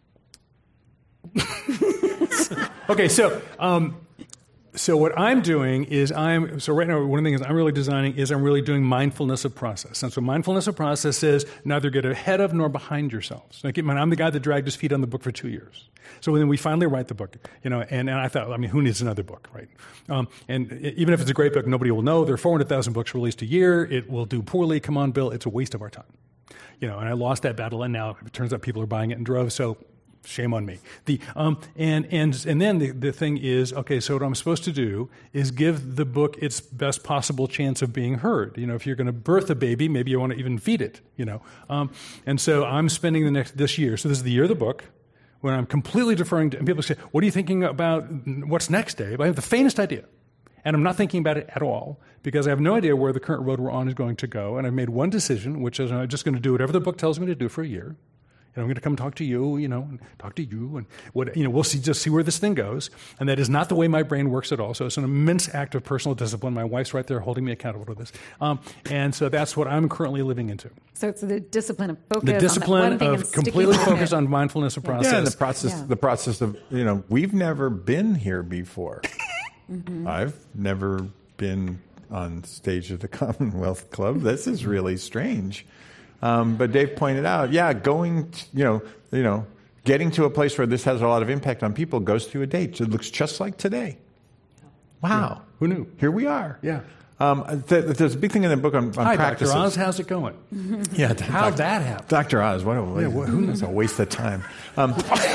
Okay, so um, so what I'm doing is I'm so right now one of the things I'm really designing is I'm really doing mindfulness of process. And so mindfulness of process is neither get ahead of nor behind yourselves. Like, I'm the guy that dragged his feet on the book for two years. So then we finally write the book, you know, and, and I thought, I mean, who needs another book, right? Um, and even if it's a great book, nobody will know. There are four hundred thousand books released a year. It will do poorly. Come on, Bill. It's a waste of our time. You know, and I lost that battle, and now it turns out people are buying it in droves. So shame on me. The um, and and and then the, the thing is, okay, so what I'm supposed to do is give the book its best possible chance of being heard. You know, if you're going to birth a baby, maybe you want to even feed it. You know, um, and so I'm spending the next this year. So this is the year of the book. when I'm completely deferring to, and people say, what are you thinking about what's next, Dave? I have the faintest idea. And I'm not thinking about it at all because I have no idea where the current road we're on is going to go. And I've made one decision, which is I'm just going to do whatever the book tells me to do for a year. And I'm going to come talk to you, you know, and talk to you, and what, you know, we'll see, just see where this thing goes. And that is not the way my brain works at all. So it's an immense act of personal discipline. My wife's right there holding me accountable to this. Um, and so that's what I'm currently living into. So it's the discipline of focus. The discipline on that one thing of and completely sticking focused it. on mindfulness of process. Yeah, and the process, Yeah. the process of, you know, we've never been here before. mm-hmm. I've never been on stage of the Commonwealth Club. This is really strange. Um, but Dave pointed out, yeah, going, to, you know, you know, getting to a place where this has a lot of impact on people goes through a date. It looks just like today. Wow. Yeah. Who knew? Here we are. Yeah. Um, th- there's a big thing in the book on, on Hi, practices. Doctor Oz, how's it going? Yeah, How'd that happen? Doctor Oz, what a, Yeah, what- who knows? A waste of time. Um,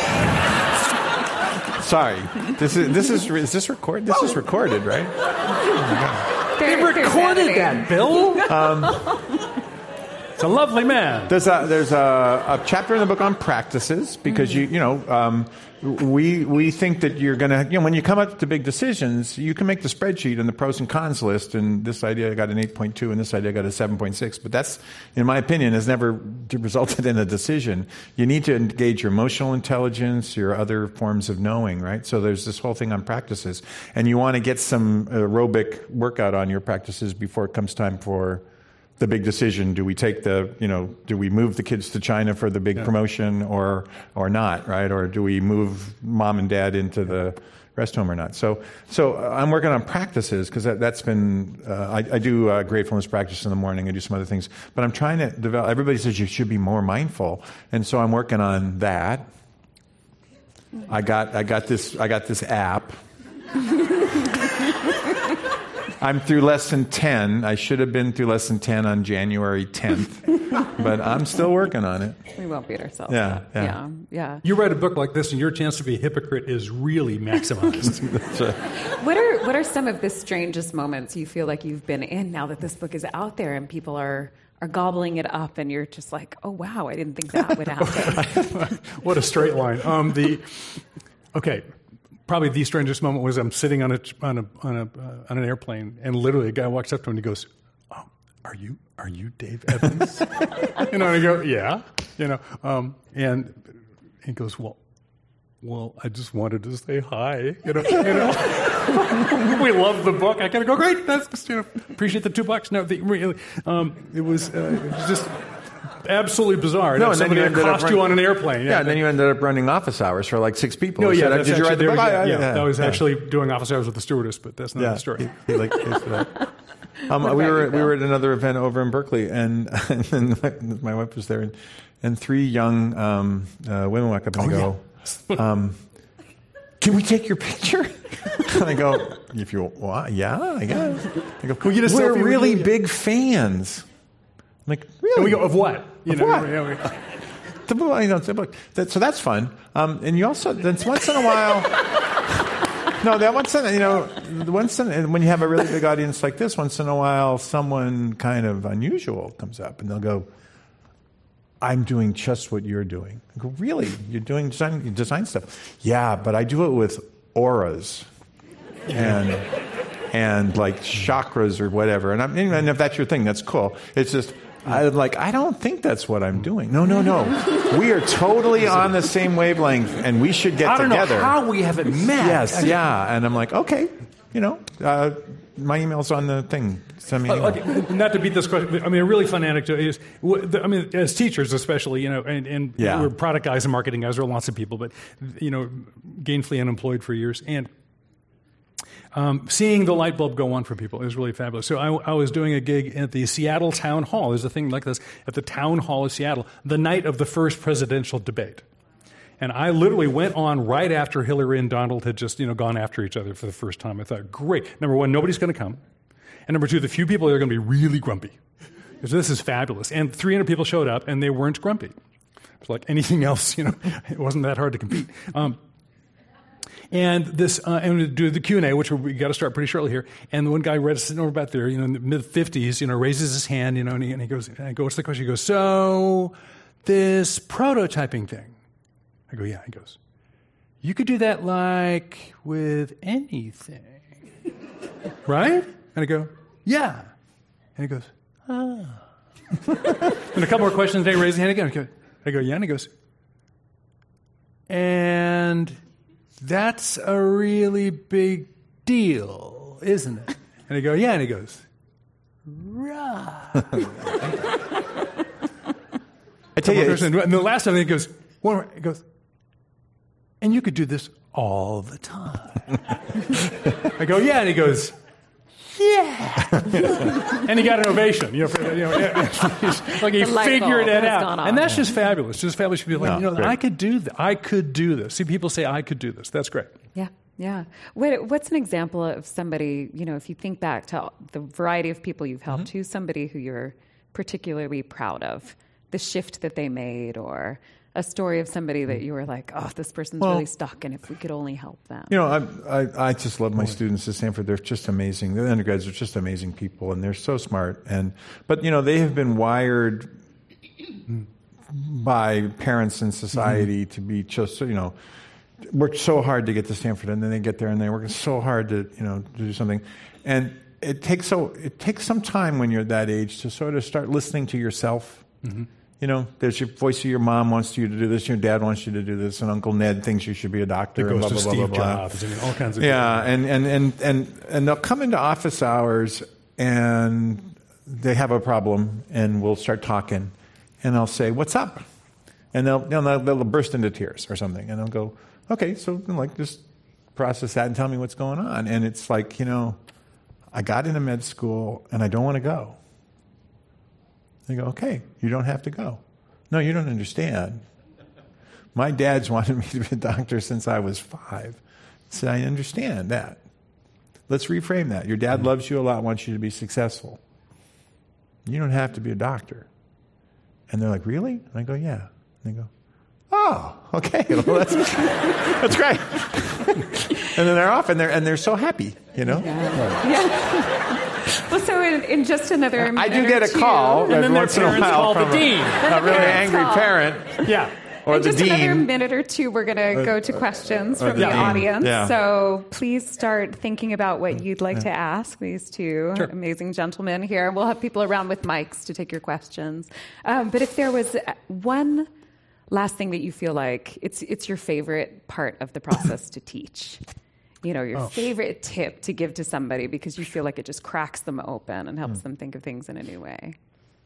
sorry, this is this is is this record? This is recorded, right? They recorded that, Bill. Um, it's a lovely man. There's a there's a, a chapter in the book on practices because you you know um, we we think that you're gonna you know when you come up to big decisions you can make the spreadsheet and the pros and cons list and this idea got an eight point two and this idea got a seven point six, but that's in my opinion has never resulted in a decision. You need to engage your emotional intelligence, your other forms of knowing, right? So there's this whole thing on practices, and you want to get some aerobic workout on your practices before it comes time for the big decision. Do we take the, you know, do we move the kids to China for the big yeah. promotion or or not, right? Or do we move mom and dad into the rest home or not? So so I'm working on practices because that, that's been, uh, I, I do uh, gratefulness practice in the morning. I do some other things. But I'm trying to develop, everybody says you should be more mindful. And so I'm working on that. I got I got this I got this app. I'm through lesson ten. I should have been through lesson ten on January tenth, but I'm still working on it. We won't beat ourselves Yeah, up. yeah. yeah, yeah. You write a book like this, and your chance to be a hypocrite is really maximized. What are what are some of the strangest moments you feel like you've been in now that this book is out there and people are are gobbling it up, and you're just like, oh wow, I didn't think that would happen. What a straight line. Um, the okay. Probably the strangest moment was I'm sitting on a on a on a uh, on an airplane, and literally a guy walks up to me and he goes, oh, "Are you are you Dave Evans?" You know, and I go, "Yeah," you know, um, and he goes, "Well, well, I just wanted to say hi." You know, you know. We love the book. I gotta go. Great, that's you know, appreciate the two bucks. No, the, really, um, it was uh, it was just. Absolutely bizarre. No, No, and then somebody you ended up accost you run- on an airplane. Yeah, Yeah, and then you ended up running office hours for like six people. No, Who yeah, said, that's did you actually, write the book? there was- Oh, yeah, yeah, that was yeah. actually doing office hours with the stewardess, but that's not Yeah, the story. he, he liked used to that. Um, What we about were you, we Bill? were at another event over in Berkeley, and, and then my, my wife was there, and, and three young um, uh, women walk up and Oh, go, um, "Can we take your picture?" And I go, "If you want, yeah, I guess." I go, Can we get a "We're selfie with really you?" big fans." I'm like, really? And we go, of what? You Of know, what? yeah, we- The book, you know, the book. That, so that's fun. Um, and you also, then once in a while, no, that once in, you know, once in, and when you have a really big audience like this, once in a while, someone kind of unusual comes up and they'll go, "I'm doing just what you're doing." I go, "Really? You're doing design, design stuff?" "Yeah, but I do it with auras and and like chakras or whatever." And, I'm, and if that's your thing, that's cool. It's just, I'm like, I don't think that's what I'm doing. No, no, no. We are totally on the same wavelength, and we should get I don't together. know how we haven't met. Yes, yeah. And I'm like, okay, you know, uh, my email's on the thing. Send me an email. Okay, not to beat this question, but, I mean, a really fun anecdote is, wh- the- I mean, as teachers especially, you know, and, and Yeah. we're product guys and marketing guys, there are lots of people, but, you know, gainfully unemployed for years, and um, seeing the light bulb go on for people is really fabulous. So I, I was doing a gig at the Seattle Town Hall. There's a thing like this at the Town Hall of Seattle, the night of the first presidential debate. And I literally went on right after Hillary and Donald had just, you know, gone after each other for the first time. I thought, great. Number one, nobody's going to come. And number two, the few people that are going to be really grumpy. So this is fabulous. And three hundred people showed up, and they weren't grumpy. It's like anything else, you know. It wasn't that hard to compete. Um, and this, uh, and we do the Q and A, which we got to start pretty shortly here. And the one guy right sitting over back there, you know, in the mid fifties, you know, raises his hand, you know, and he, and he goes, and I go, "What's the question?" He goes, "So this prototyping thing." I I go, yeah. He goes, you could do that like with anything, right? And I go, yeah. And he goes, ah. And a couple more questions, and he raised his hand again. I go, I go, yeah. And he goes, and that's a really big deal, isn't it? And I go, yeah. And he goes, right. I tell you, and the last time he goes, one more, he goes, and you could do this all the time. I go, yeah. And he goes, yeah. And he got an ovation. You know, for, you know like he figured it out. And that's just fabulous. Just fabulous to be like, No, you know, great. I could do that. I could do this. See, people say I could do this. That's great. Yeah, yeah. What, what's an example of somebody, you know, if you think back to the variety of people you've helped, Mm-hmm. who's somebody who you're particularly proud of, the shift that they made, or a story of somebody that you were like, oh, this person's Well, really stuck, and if we could only help them. You know, I, I, I just love my students at Stanford. They're just amazing. The undergrads are just amazing people, and they're so smart. And but you know, they have been wired by parents and society mm-hmm. to be just you know work so hard to get to Stanford, and then they get there and they're working so hard to you know to do something, and it takes so it takes some time when you're that age to sort of start listening to yourself. Mm-hmm. You know, there's your voice of your mom wants you to do this, your dad wants you to do this, and Uncle Ned thinks you should be a doctor. It goes and blah, to blah, Steve blah, blah, blah. Jobs. I mean, all kinds of yeah, and, and, and, and, and they'll come into office hours and they have a problem, and we'll start talking, and I'll say, "What's up?" And they'll you know, they'll burst into tears or something, and I'll go, "Okay, so like just process that and tell me what's going on." And it's like, you know, I got into med school and I don't want to go. They go, okay, you don't have to go. No, you don't understand. My dad's wanted me to be a doctor since I was five. So I understand that. Let's reframe that. Your dad loves you a lot, wants you to be successful. You don't have to be a doctor. And they're like, really? And I go, yeah. And they go, oh, okay. Well, that's, that's great. And then they're off, and they're, and they're so happy, you know? Yeah. yeah. Well, so in, in just another minute I do get a two, call every once in a parents while call from the dean. a, a really angry call. parent. Yeah. Or in the just dean. another minute or two, we're going to go to questions or from the the dean. audience. Yeah. So please start thinking about what you'd like to ask these two Sure. amazing gentlemen here. We'll have people around with mics to take your questions. Um, but if there was one last thing that you feel like it's it's your favorite part of the process to teach, you know, your Oh. favorite tip to give to somebody because you feel like it just cracks them open and helps mm. them think of things in a new way.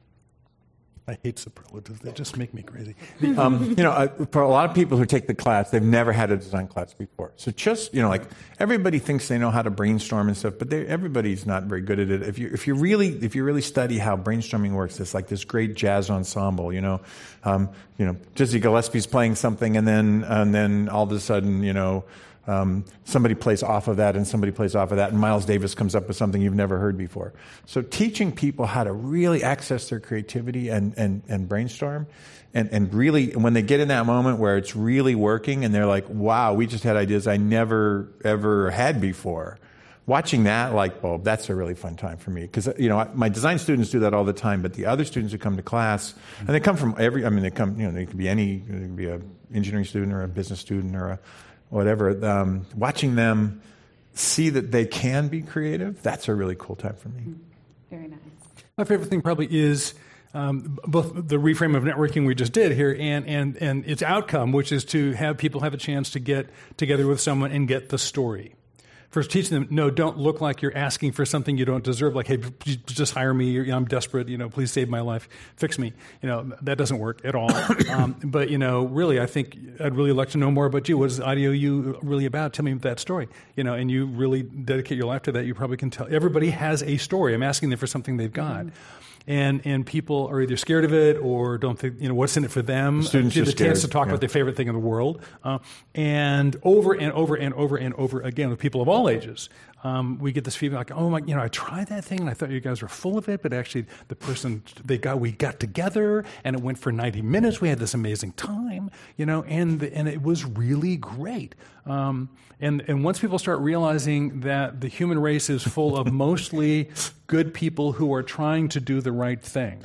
I hate superlatives. They just make me crazy. Um, you know, uh, for a lot of people who take the class, they've never had a design class before. So just, you know, like everybody thinks they know how to brainstorm and stuff, but they, everybody's not very good at it. If you if you really if you really study how brainstorming works, it's like this great jazz ensemble. You know, um, you know, Dizzy Gillespie's playing something, and then and then all of a sudden, you know. Um, somebody plays off of that, and somebody plays off of that, and Miles Davis comes up with something you've never heard before. So teaching people how to really access their creativity and, and, and brainstorm, and, and really, when they get in that moment where it's really working, and they're like, wow, we just had ideas I never, ever had before. Watching that light bulb, that's a really fun time for me. Because, you know, my design students do that all the time, but the other students who come to class, and they come from every, I mean, they come, you know, they could be any, they could be an engineering student or a business student or a whatever, um, watching them see that they can be creative, that's a really cool time for me. Very nice. My favorite thing probably is um, both the reframe of networking we just did here and, and, and its outcome, which is to have people have a chance to get together with someone and get the story. First, teaching them, no, don't look like you're asking for something you don't deserve. Like, hey, just hire me. You know, I'm desperate. You know, please save my life. Fix me. You know, that doesn't work at all. um, but, you know, really, I think I'd really like to know more about you. What is Audio U really about? Tell me that story. You know, and you really dedicate your life to that. You probably can tell. Everybody has a story. I'm asking them for something they've got. Mm-hmm. And and people are either scared of it or don't think, you know, what's in it for them. Students Get are the scared. chance to talk Yeah. about their favorite thing in the world. Uh, and over and over and over and over again with people of all ages, um, we get this feedback, like, oh, my, you know, I tried that thing and I thought you guys were full of it, but actually the person, they got, we got together and it went for ninety minutes. We had this amazing time, you know, and and it was really great. Um, and, and once people start realizing that the human race is full of mostly good people who are trying to do the right thing,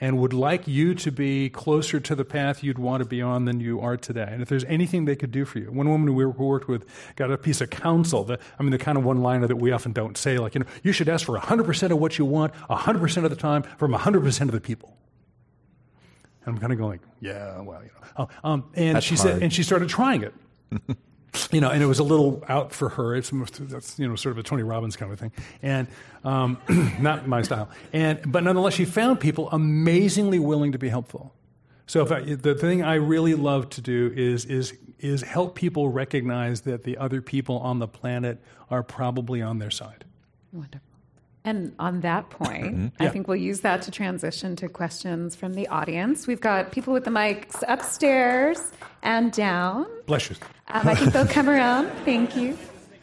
and would like you to be closer to the path you'd want to be on than you are today. And if there's anything they could do for you. One woman we worked with got a piece of counsel, that, I mean, the kind of one-liner that we often don't say, like, you know, you should ask for one hundred percent of what you want, one hundred percent of the time, from one hundred percent of the people. And I'm kind of going, yeah, well, you know. Oh, um, and That's she hard. said, and she started trying it. You know, and it was a little out for her. It's that's you know sort of a Tony Robbins kind of thing, and um, not my style. And but nonetheless, she found people amazingly willing to be helpful. So if I, the thing I really love to do is is is help people recognize that the other people on the planet are probably on their side. Wonderful. And on that point, Yeah. I think we'll use that to transition to questions from the audience. We've got people with the mics upstairs and down. Bless you. Um, I think they'll come around. Thank you.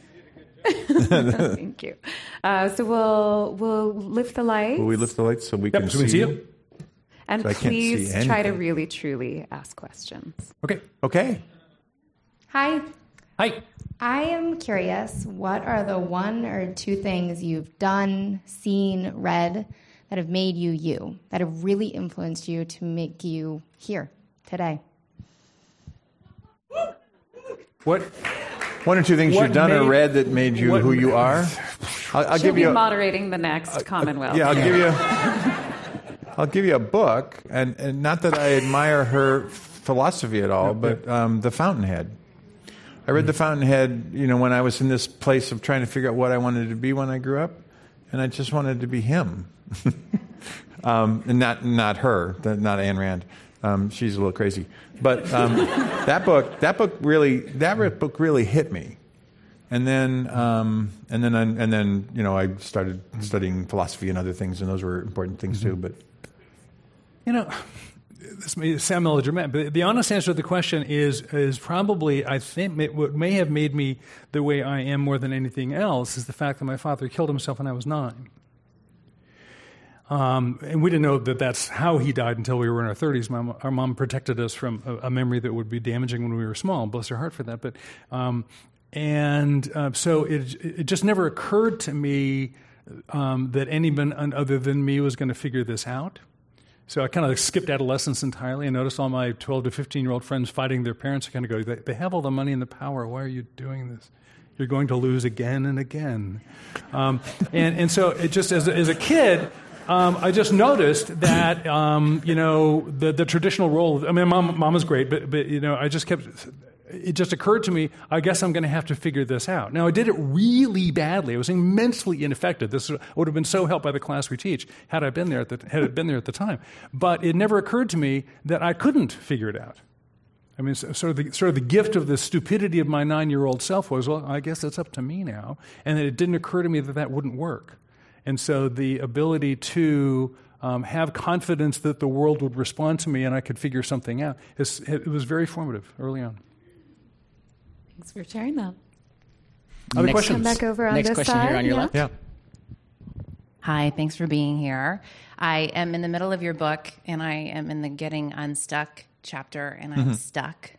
Thank you. Uh, so we'll we'll lift the lights. Will we lift the lights so we Yep, can so we see can see you? it. And So I can't see please try to anything. really, truly ask questions. Okay. Okay. Hi. Hi. I am curious, what are the one or two things you've done, seen, read that have made you you, that have really influenced you to make you here today? What? One or two things What you've done or made- read that made you what- who you are. I'll, I'll She'll give be you. A, moderating the next Commonwealth. yeah, I'll give you. I'll give you a book, and, and not that I admire her philosophy at all, but um, The Fountainhead. I read The Fountainhead, you know, when I was in this place of trying to figure out what I wanted to be when I grew up, and I just wanted to be him, um, and not not her, not Ayn Rand. Um, she's a little crazy, but um, that book, that book really, that re- book really hit me, and then um, and then I, and then you know I started studying philosophy and other things, and those were important things too. But You know, this may sound melodramatic, but the honest answer to the question is is probably, I think, may- what may have made me the way I am more than anything else is the fact that my father killed himself when I was nine. Um, and we didn't know that that's how he died until we were in our thirties. My, mo- our mom protected us from a, a memory that would be damaging when we were small. Bless her heart for that. But um, and uh, so it it just never occurred to me um, that anyone other than me was going to figure this out. So I kind of skipped adolescence entirely and noticed all my twelve to fifteen-year-old friends fighting their parents. I kind of go, they, they have all the money and the power. Why are you doing this? You're going to lose again and again. Um, and, and so it just, as a, as a kid, um, I just noticed that, um, you know, the, the traditional role, of, I mean, mom, mom was great, but, but, you know, I just kept, it just occurred to me, I guess I'm going to have to figure this out. Now, I did it really badly. I was immensely ineffective. This would have been so helped by the class we teach had I been there at the, had it been there at the time. But it never occurred to me that I couldn't figure it out. I mean, so- sort of the sort of the gift of the stupidity of my nine-year-old self was, well, I guess it's up to me now. And it didn't occur to me that that wouldn't work. And so the ability to um, have confidence that the world would respond to me and I could figure something out, is, it was very formative early on. Thanks for sharing that. Other Next- questions? Come back over on Next this question side. here on your yeah. left. yeah, Hi, thanks for being here. I am in the middle of your book, and I am in the Getting Unstuck chapter, and I'm stuck.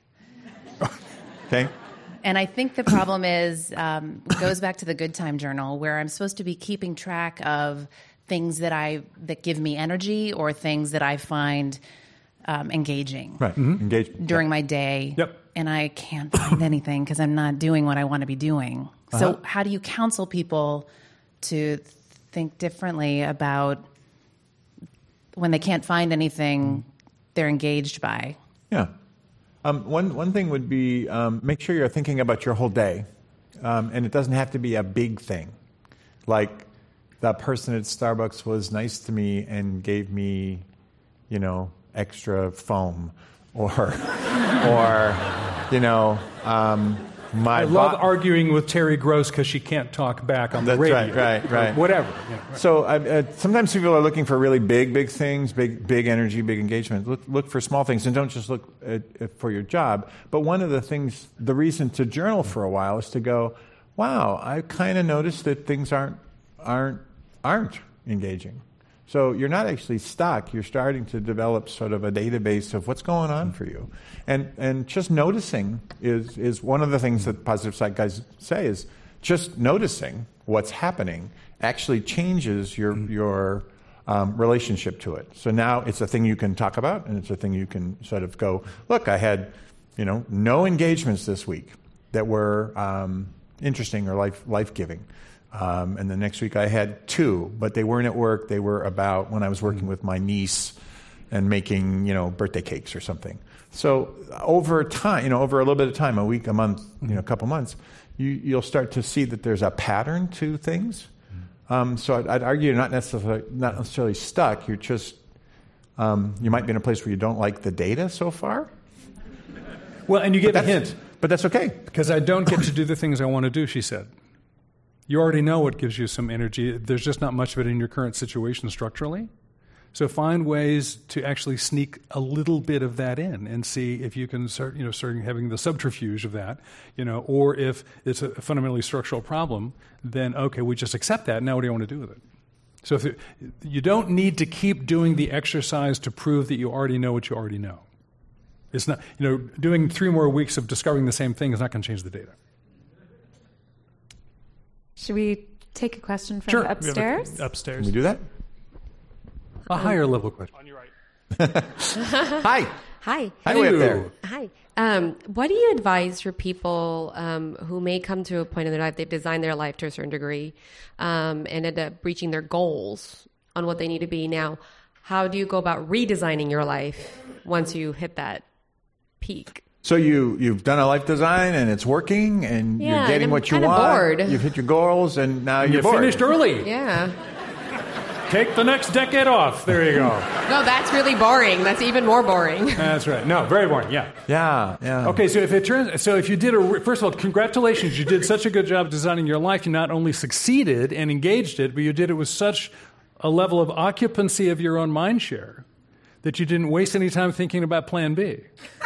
okay. And I think the problem is, um, it goes back to the Good Time Journal, where I'm supposed to be keeping track of things that I that give me energy or things that I find um, engaging Right. Engagement. during my day. Yep. And I can't find anything because I'm not doing what I want to be doing. So how do you counsel people to think differently about when they can't find anything they're engaged by? Yeah. Um, one, one thing would be um, make sure you're thinking about your whole day. Um, and it doesn't have to be a big thing. Like that person at Starbucks was nice to me and gave me, you know, extra foam. Or, or you know, um, my I love bo- arguing with Terry Gross because she can't talk back on the That's radio. right, right, or right. Whatever. you know, right. So uh, uh, sometimes people are looking for really big, big things, big, big energy, big engagement. Look, look for small things, and don't just look at, at for your job. But one of the things, the reason to journal for a while is to go, wow, I kind of noticed that things aren't aren't aren't engaging. So you're not actually stuck. You're starting to develop sort of a database of what's going on for you. And and just noticing is, is one of the things that Positive Psych guys say is just noticing what's happening actually changes your your um, relationship to it. So now it's a thing you can talk about, and it's a thing you can sort of go, look, I had, you know, no engagements this week that were um, interesting or life life-giving. Um, and the next week I had two, but they weren't at work. They were about when I was working with my niece and making, you know, birthday cakes or something. So over time, you know, over a little bit of time, a week, a month, you know, a couple months, you, you'll start to see that there's a pattern to things. Um, so I'd, I'd argue you're not necessarily, not necessarily stuck. You're just, um, you might be in a place where you don't like the data so far. Well, and you gave a hint. But that's okay. Because I don't get to do the things I want to do, she said. You already know what gives you some energy. There's just not much of it in your current situation structurally. So find ways to actually sneak a little bit of that in and see if you can start, you know, start having the subterfuge of that, you know, or if it's a fundamentally structural problem, then, okay, we just accept that. Now what do you want to do with it? So if it, you don't need to keep doing the exercise to prove that you already know what you already know. It's not, you know, doing three more weeks of discovering the same thing is not going to change the data. Should we take a question from Sure. upstairs? Upstairs. Can we do that? A higher level question. On your right. Hi. Hi. Hi, way up there. Hi. Um, what do you advise for people um, who may come to a point in their life, they've designed their life to a certain degree, um, and end up reaching their goals on what they need to be? Now, how do you go about redesigning your life once you hit that peak? So you, you've done a life design and it's working and Yeah, you're getting and I'm what you kinda want. bored. You've hit your goals and now you're You bored. finished early. Yeah. Take the next decade off. There you go. No, that's really boring. That's even more boring. That's right. No, very boring. Yeah. Yeah, yeah. Okay, so if it turns, so if you did a, first of all, congratulations, you did such a good job designing your life. You not only succeeded and engaged it, but you did it with such a level of occupancy of your own mind share that you didn't waste any time thinking about Plan B.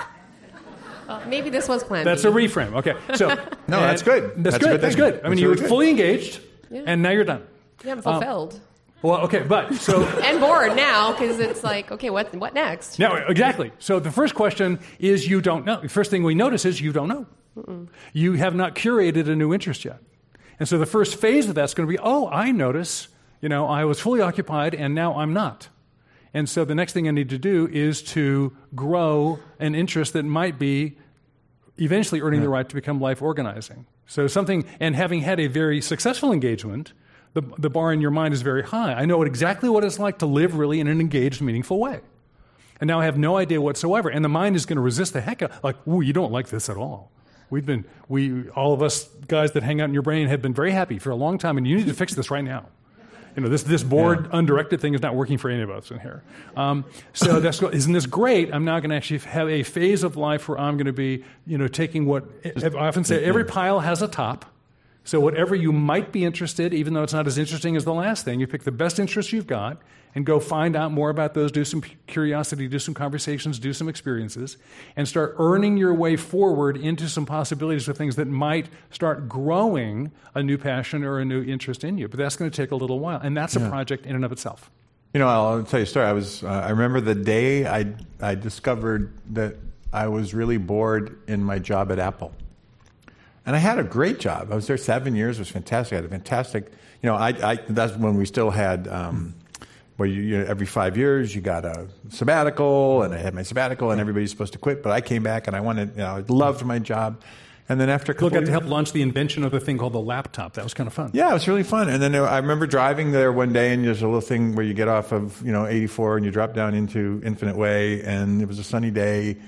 Well, maybe this was Plan That's B. a reframe. Okay, so No, that's good. That's, That's a good. good That's thing. good. I That's mean, you really were good. fully engaged, Yeah. and now you're done. Yeah, I'm fulfilled. Well, okay, but so And bored now because it's like, okay, what what next? now exactly. So the first question is you don't know. The first thing we notice is you don't know. Mm-mm. You have not curated a new interest yet, and so the first phase of that's going to be, oh, I notice. You know, I was fully occupied, and now I'm not. And so the next thing I need to do is to grow an interest that might be eventually earning yeah. the right to become life organizing. So something, and having had a very successful engagement, the, the bar in your mind is very high. I know exactly what it's like to live really in an engaged, meaningful way. And now I have no idea whatsoever. And the mind is going to resist the heck out, like, ooh, you don't like this at all. We've been, we, all of us guys that hang out in your brain have been very happy for a long time, and you need to fix this right now. You know, this this bored, yeah. undirected thing is not working for any of us in here. Um, so that's isn't this great? I'm now going to actually have a phase of life where I'm going to be, you know, taking what I often say. Every pile has a top. So whatever you might be interested, even though it's not as interesting as the last thing, you pick the best interest you've got and go find out more about those. Do some curiosity, do some conversations, do some experiences, and start earning your way forward into some possibilities of things that might start growing a new passion or a new interest in you. But that's going to take a little while, and that's yeah. a project in and of itself. You know, I'll tell you a story. I was, uh, I remember the day I I discovered that I was really bored in my job at Apple. And I had a great job. I was there seven years. It was fantastic. I had a fantastic, you know, I, I that's when we still had, um, where you, you know, every five years you got a sabbatical, and I had my sabbatical, and everybody's supposed to quit. But I came back, and I wanted, you know, I loved my job. And then after a couple Look, I got years, to help launch the invention of a thing called the laptop. That was kind of fun. Yeah, it was really fun. And then I remember driving there one day, and there's a little thing where you get off of, you know, eighty-four, and you drop down into Infinite Way, and it was a sunny day,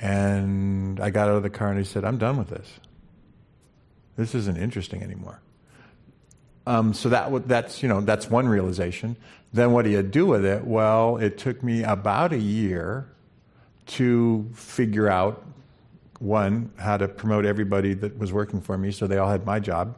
and I got out of the car, and I said, I'm done with this. This isn't interesting anymore. Um, so that that's you know that's one realization. Then what do you do with it? Well, it took me about a year to figure out, one, how to promote everybody that was working for me so they all had my job,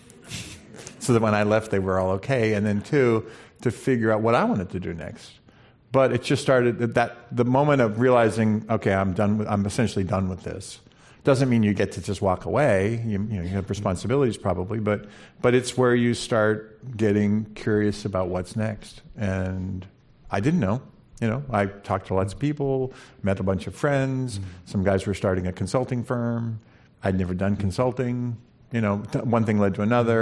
so that when I left they were all okay, and then two, to figure out what I wanted to do next. But it just started at that the moment of realizing, okay, I'm done with, I'm essentially done with this. Doesn't mean you get to just walk away. You, you know, you have responsibilities probably, but but it's where you start getting curious about what's next. And I didn't know. You know, I talked to lots of people, met a bunch of friends. Mm-hmm. Some guys were starting a consulting firm. I'd never done consulting. You know, t- one thing led to another,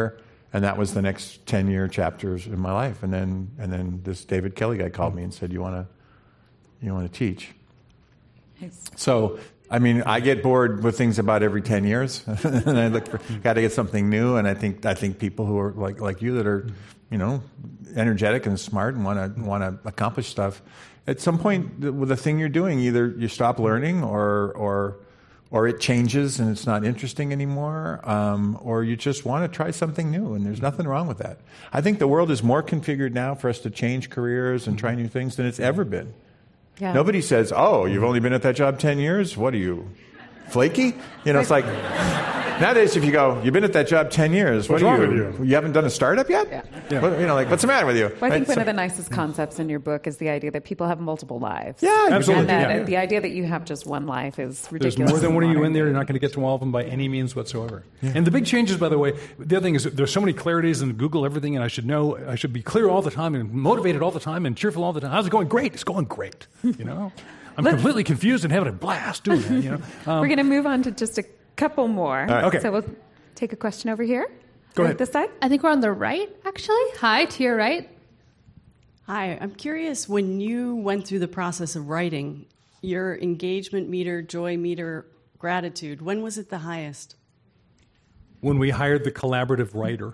And that was the next ten-year chapters in my life. And then and then this David Kelly guy called me and said, you want to you want to teach? Nice. So, I mean, I get bored with things about every ten years. And I look for, got to get something new. And I think I think people who are like like you that are, you know, energetic and smart and want to want to accomplish stuff, at some point, the, the thing you're doing, either you stop learning or or or it changes and it's not interesting anymore, um, or you just want to try something new, and there's nothing wrong with that. I think the world is more configured now for us to change careers and try new things than it's ever been. Yeah. Nobody says, oh, you've only been at that job ten years? What are you, flaky? You know, it's like, nowadays if you go, you've been at that job ten years, What's what wrong are you? with you? You haven't done a startup yet? Yeah. Yeah. What, you know, like, what's the matter with you? Well, I think Right? one So- of the nicest concepts in your book is the idea that people have multiple lives. Yeah, Absolutely. And that Yeah. the idea that you have just one life is ridiculous. There's more than one of you modern in there. day. You're not going to get to all of them by any means whatsoever. And the big changes, by the way, the other thing is that there's so many clarities and Google everything, and I should know, I should be clear all the time and motivated all the time and cheerful all the time. How's it going? Great. It's going great. You know, I'm completely confused and having a blast doing that. You know, um, We're going to move on to just a couple more. right. Okay. So we'll take a question over here. Go Right ahead. This side. I think we're on the right, actually. Hi, to your right. Hi, I'm curious, when you went through the process of writing, your engagement meter, joy meter, gratitude, when was it the highest? when we hired the collaborative writer.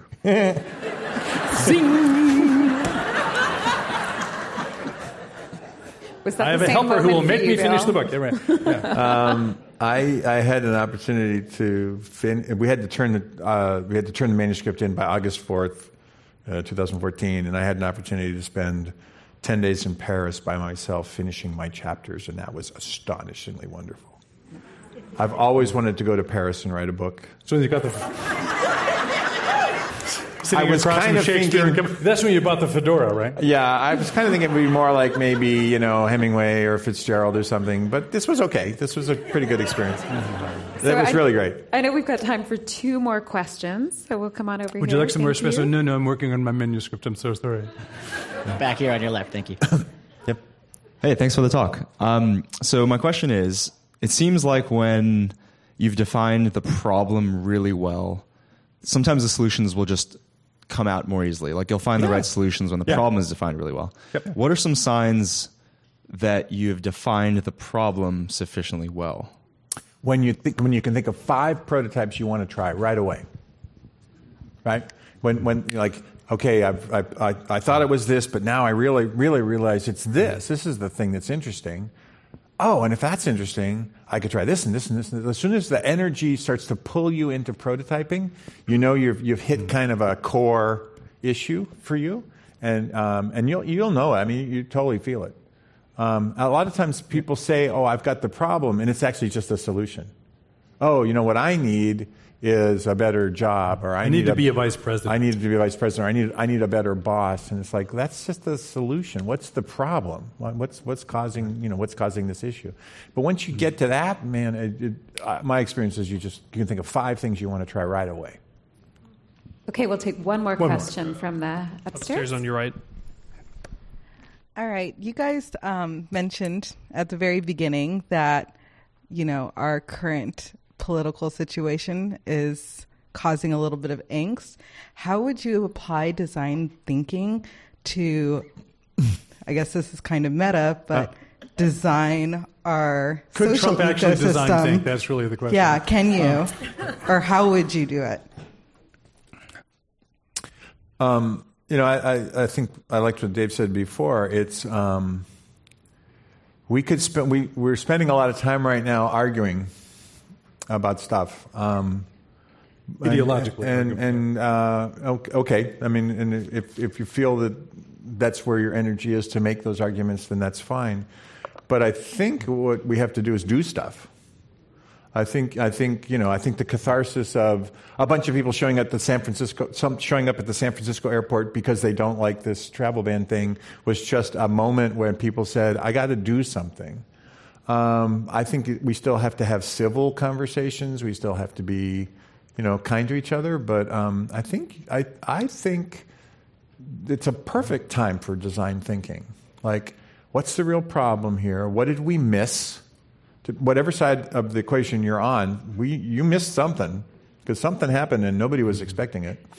Was that I have the a same helper who moment will for make you, me finish Bill? the book. Yeah, right. Yeah. Um, I, I had an opportunity to fin- we had to turn the uh, we had to turn the manuscript in by August fourth, uh, twenty fourteen, and I had an opportunity to spend ten days in Paris by myself finishing my chapters, and that was astonishingly wonderful. I've always wanted to go to Paris and write a book. So you got the sitting I was across kind from of Shakespeare. thinking- and come- that's when you bought the fedora, right? Yeah, I was kind of thinking it would be more like maybe, you know, Hemingway or Fitzgerald or something, but this was okay. This was a pretty good experience. So That was I- really great. I know we've got time for two more questions, so we'll come on over Would here. you like some more Thank espresso? you. No, no, I'm working on my manuscript. I'm so sorry. Back here on your left, thank you. Yep. Hey, thanks for the talk. Um, so my question is, it seems like when you've defined the problem really well, sometimes the solutions will just come out more easily. Like you'll find the Yeah. right solutions when the Yeah. problem is defined really well. Yep. What are some signs that you've defined the problem sufficiently well? When you think, when you can think of five prototypes you want to try right away, right? When when you're like, okay, I've, I I I thought it was this, but now I really really realize it's this. This is the thing that's interesting. Oh, and if that's interesting, I could try this and this and this. And this. As soon as the energy starts to pull you into prototyping, you know you've you've hit kind of a core issue for you, and um, and you'll you'll know it. I mean, you totally feel it. Um, a lot of times people say, "Oh, I've got the problem," and it's actually just a solution. Oh, you know what I need is a better job, or I, I need to a, be a vice president. I need to be a vice president, or I need I need a better boss. And it's like, that's just the solution. What's the problem? What- What's what's causing you know what's causing this issue? But once you get to that, man, it, it, uh, my experience is you just you can think of five things you want to try right away. Okay, we'll take one more One more. question from the upstairs. Upstairs on your right. All right. You guys um, mentioned at the very beginning that, you know, our current political situation is causing a little bit of angst. How would you apply design thinking to, I guess this is kind of meta, but Uh, design our Could social Trump actually ecosystem? design think? That's really the question. Yeah, can you? Uh, Or how would you do it? Um, you know, I, I, I think I liked what Dave said before. It's um, we could spend we we're spending a lot of time right now arguing about stuff. Um, Ideologically and and, and uh, okay. I mean, and if if you feel that that's where your energy is to make those arguments, then that's fine. But I think what we have to do is do stuff. I think I think you know I think the catharsis of a bunch of people showing up at the San Francisco some showing up at the San Francisco airport because they don't like this travel ban thing was just a moment when people said, I got to do something. Um, I think we still have to have civil conversations. We still have to be, you know, kind to each other. But um, I think I I think it's a perfect time for design thinking. Like, what's the real problem here? What did we miss? To whatever side of the equation you're on, we you missed something because something happened and nobody was expecting it.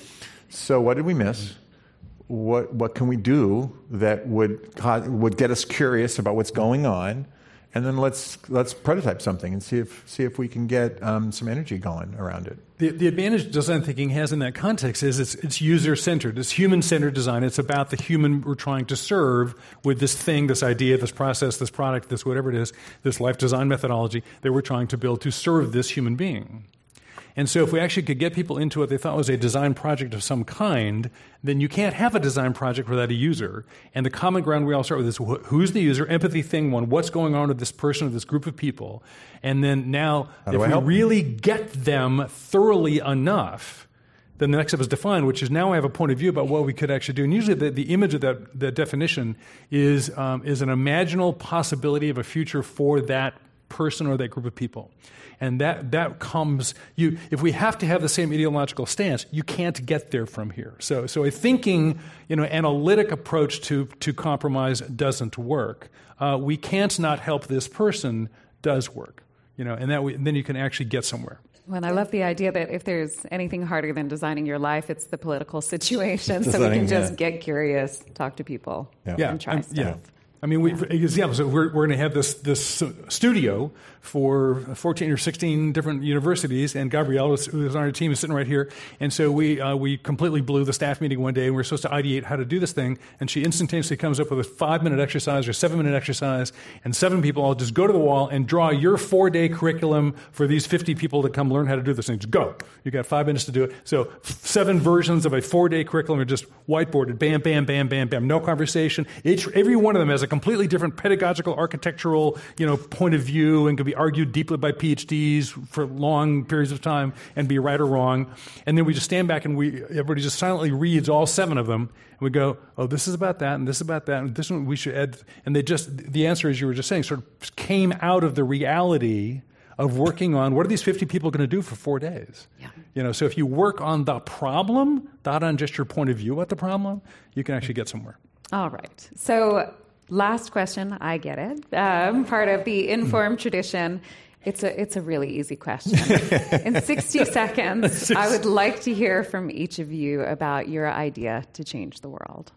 So what did we miss? What what can we do that would would get us curious about what's going on? And then let's let's prototype something and see if see if we can get um, some energy going around it. The, the advantage design thinking has in that context is it's, it's user-centered. It's human-centered design. It's about the human we're trying to serve with this thing, this idea, this process, this product, this whatever it is, this life design methodology that we're trying to build to serve this human being. And so if we actually could get people into what they thought was a design project of some kind, then you can't have a design project without a user. And the common ground we all start with is wh- who's the user, empathy thing one, what's going on with this person or this group of people. And then now, How if do I we help? really get them thoroughly enough, then the next step is define, which is now I have a point of view about what we could actually do. And usually the, the image of that, that definition is, um, is an imaginal possibility of a future for that person or that group of people. And that, that comes, you, if we have to have the same ideological stance, you can't get there from here. So, so a thinking, you know, analytic approach to, to compromise doesn't work. Uh, we can't not help this person does work, you know, and that we, and then you can actually get somewhere. Well, and I love the idea that if there's anything harder than designing your life, it's the political situation. So we Designing, can just yeah. get curious, talk to people, Yeah. and try um, stuff. Yeah. I mean, we, for example, so we're, we're going to have this, this studio for fourteen or sixteen different universities, and Gabrielle, who is on our team, is sitting right here. And so we uh, we completely blew the staff meeting one day, and we were supposed to ideate how to do this thing, and she instantaneously comes up with a five-minute exercise or seven-minute exercise, and seven people all just go to the wall and draw your four-day curriculum for these fifty people to come learn how to do this thing. Just go. You got five minutes to do it. So seven versions of a four-day curriculum are just whiteboarded, bam, bam, bam, bam, bam, no conversation. Each, every one of them has a completely different pedagogical, architectural, you know, point of view, and can be argued deeply by P H Ds for long periods of time and be right or wrong. And then we just stand back and we everybody just silently reads all seven of them, and we go, oh, this is about that, and this is about that, and this one we should add. And they just, the answer, as you were just saying, sort of came out of the reality of working on what are these fifty people going to do for four days? Yeah. You know, so if you work on the problem, not on just your point of view at the problem, you can actually get somewhere. All right. So last question, I get it. Um, part of the Inform tradition. It's a it's a really easy question. In sixty seconds, I would like to hear from each of you about your idea to change the world.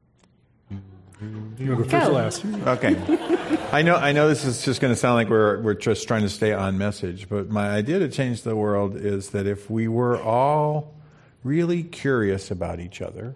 You want to go first or last? Okay. I know I know this is just going to sound like we're we're just trying to stay on message, but my idea to change the world is that if we were all really curious about each other,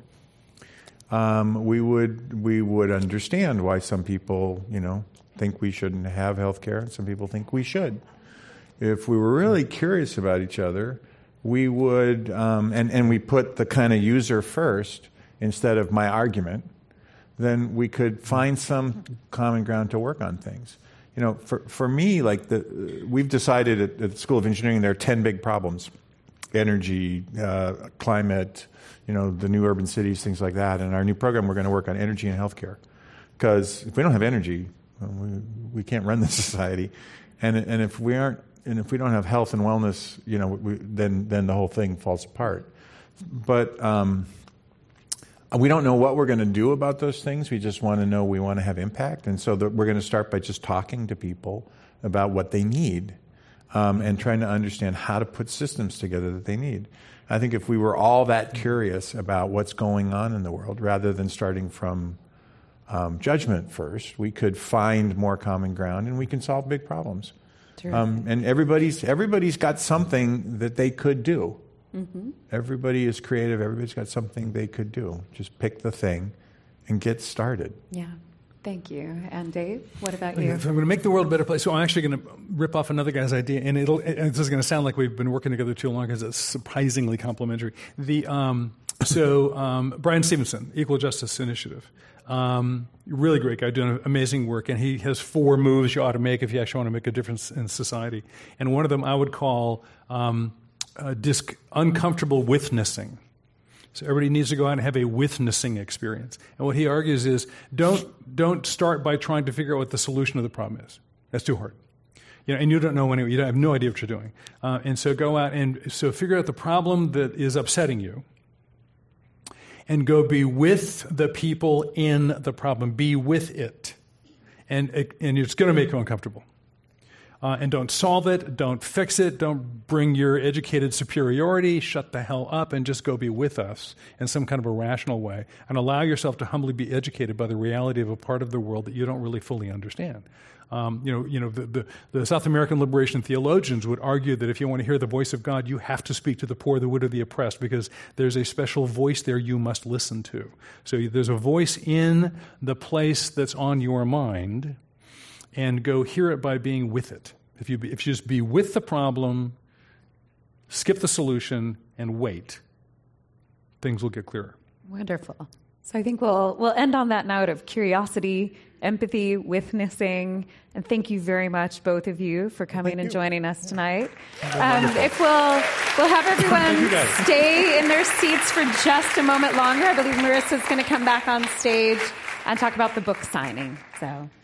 um, we would we would understand why some people, you know, think we shouldn't have health care and some people think we should. If we were really curious about each other, we would, um, and, and we put the kind of user first instead of my argument, then we could find some common ground to work on things. You know, for, for me, like the, we've decided at, at the School of Engineering there are ten big problems. Energy, uh, climate, you know, the new urban cities, things like that. And our new program, we're going to work on energy and healthcare. Because if we don't have energy, well, we, we can't run the society. And, and if we aren't, and if we don't have health and wellness, you know, we, then, then the whole thing falls apart. But, um, we don't know what we're going to do about those things. We just want to know we want to have impact. And so the, we're going to start by just talking to people about what they need um, and trying to understand how to put systems together that they need. I think if we were all that curious about what's going on in the world, rather than starting from um, judgment first, we could find more common ground and we can solve big problems. Um, and everybody's everybody's got something that they could do. Mm-hmm. Everybody is creative. Everybody's got something they could do. Just pick the thing and get started. Yeah. Thank you. And Dave, what about you? If I'm going to make the world a better place, so I'm actually going to rip off another guy's idea, and it'll, it, this is going to sound like we've been working together too long because it's surprisingly complementary. The, um, so um, Brian Stevenson, Equal Justice Initiative. Um, really great guy doing amazing work, and he has four moves you ought to make if you actually want to make a difference in society. And one of them I would call um, uh, disc uncomfortable witnessing. So everybody needs to go out and have a witnessing experience. And what he argues is don't don't start by trying to figure out what the solution to the problem is. That's too hard. You know, and you don't know anyway. You don't have no idea what you're doing. Uh, and so go out and so figure out the problem that is upsetting you. And go be with the people in the problem. Be with it. And, and it's going to make you uncomfortable. Uh, and don't solve it, don't fix it, don't bring your educated superiority, shut the hell up and just go be with us in some kind of a rational way and allow yourself to humbly be educated by the reality of a part of the world that you don't really fully understand. Um, you know, you know, the, the, the South American liberation theologians would argue that if you want to hear the voice of God, you have to speak to the poor, the widow, the oppressed, because there's a special voice there you must listen to. So there's a voice in the place that's on your mind, and go hear it by being with it. If you, if you just be with the problem, skip the solution, and wait, things will get clearer. Wonderful. So I think we'll we'll end on that note of curiosity, empathy, witnessing, and thank you very much, both of you, for coming thank and you. joining us tonight. Um, if we'll we'll have everyone stay in their seats for just a moment longer, I believe Marissa's going to come back on stage and talk about the book signing. So.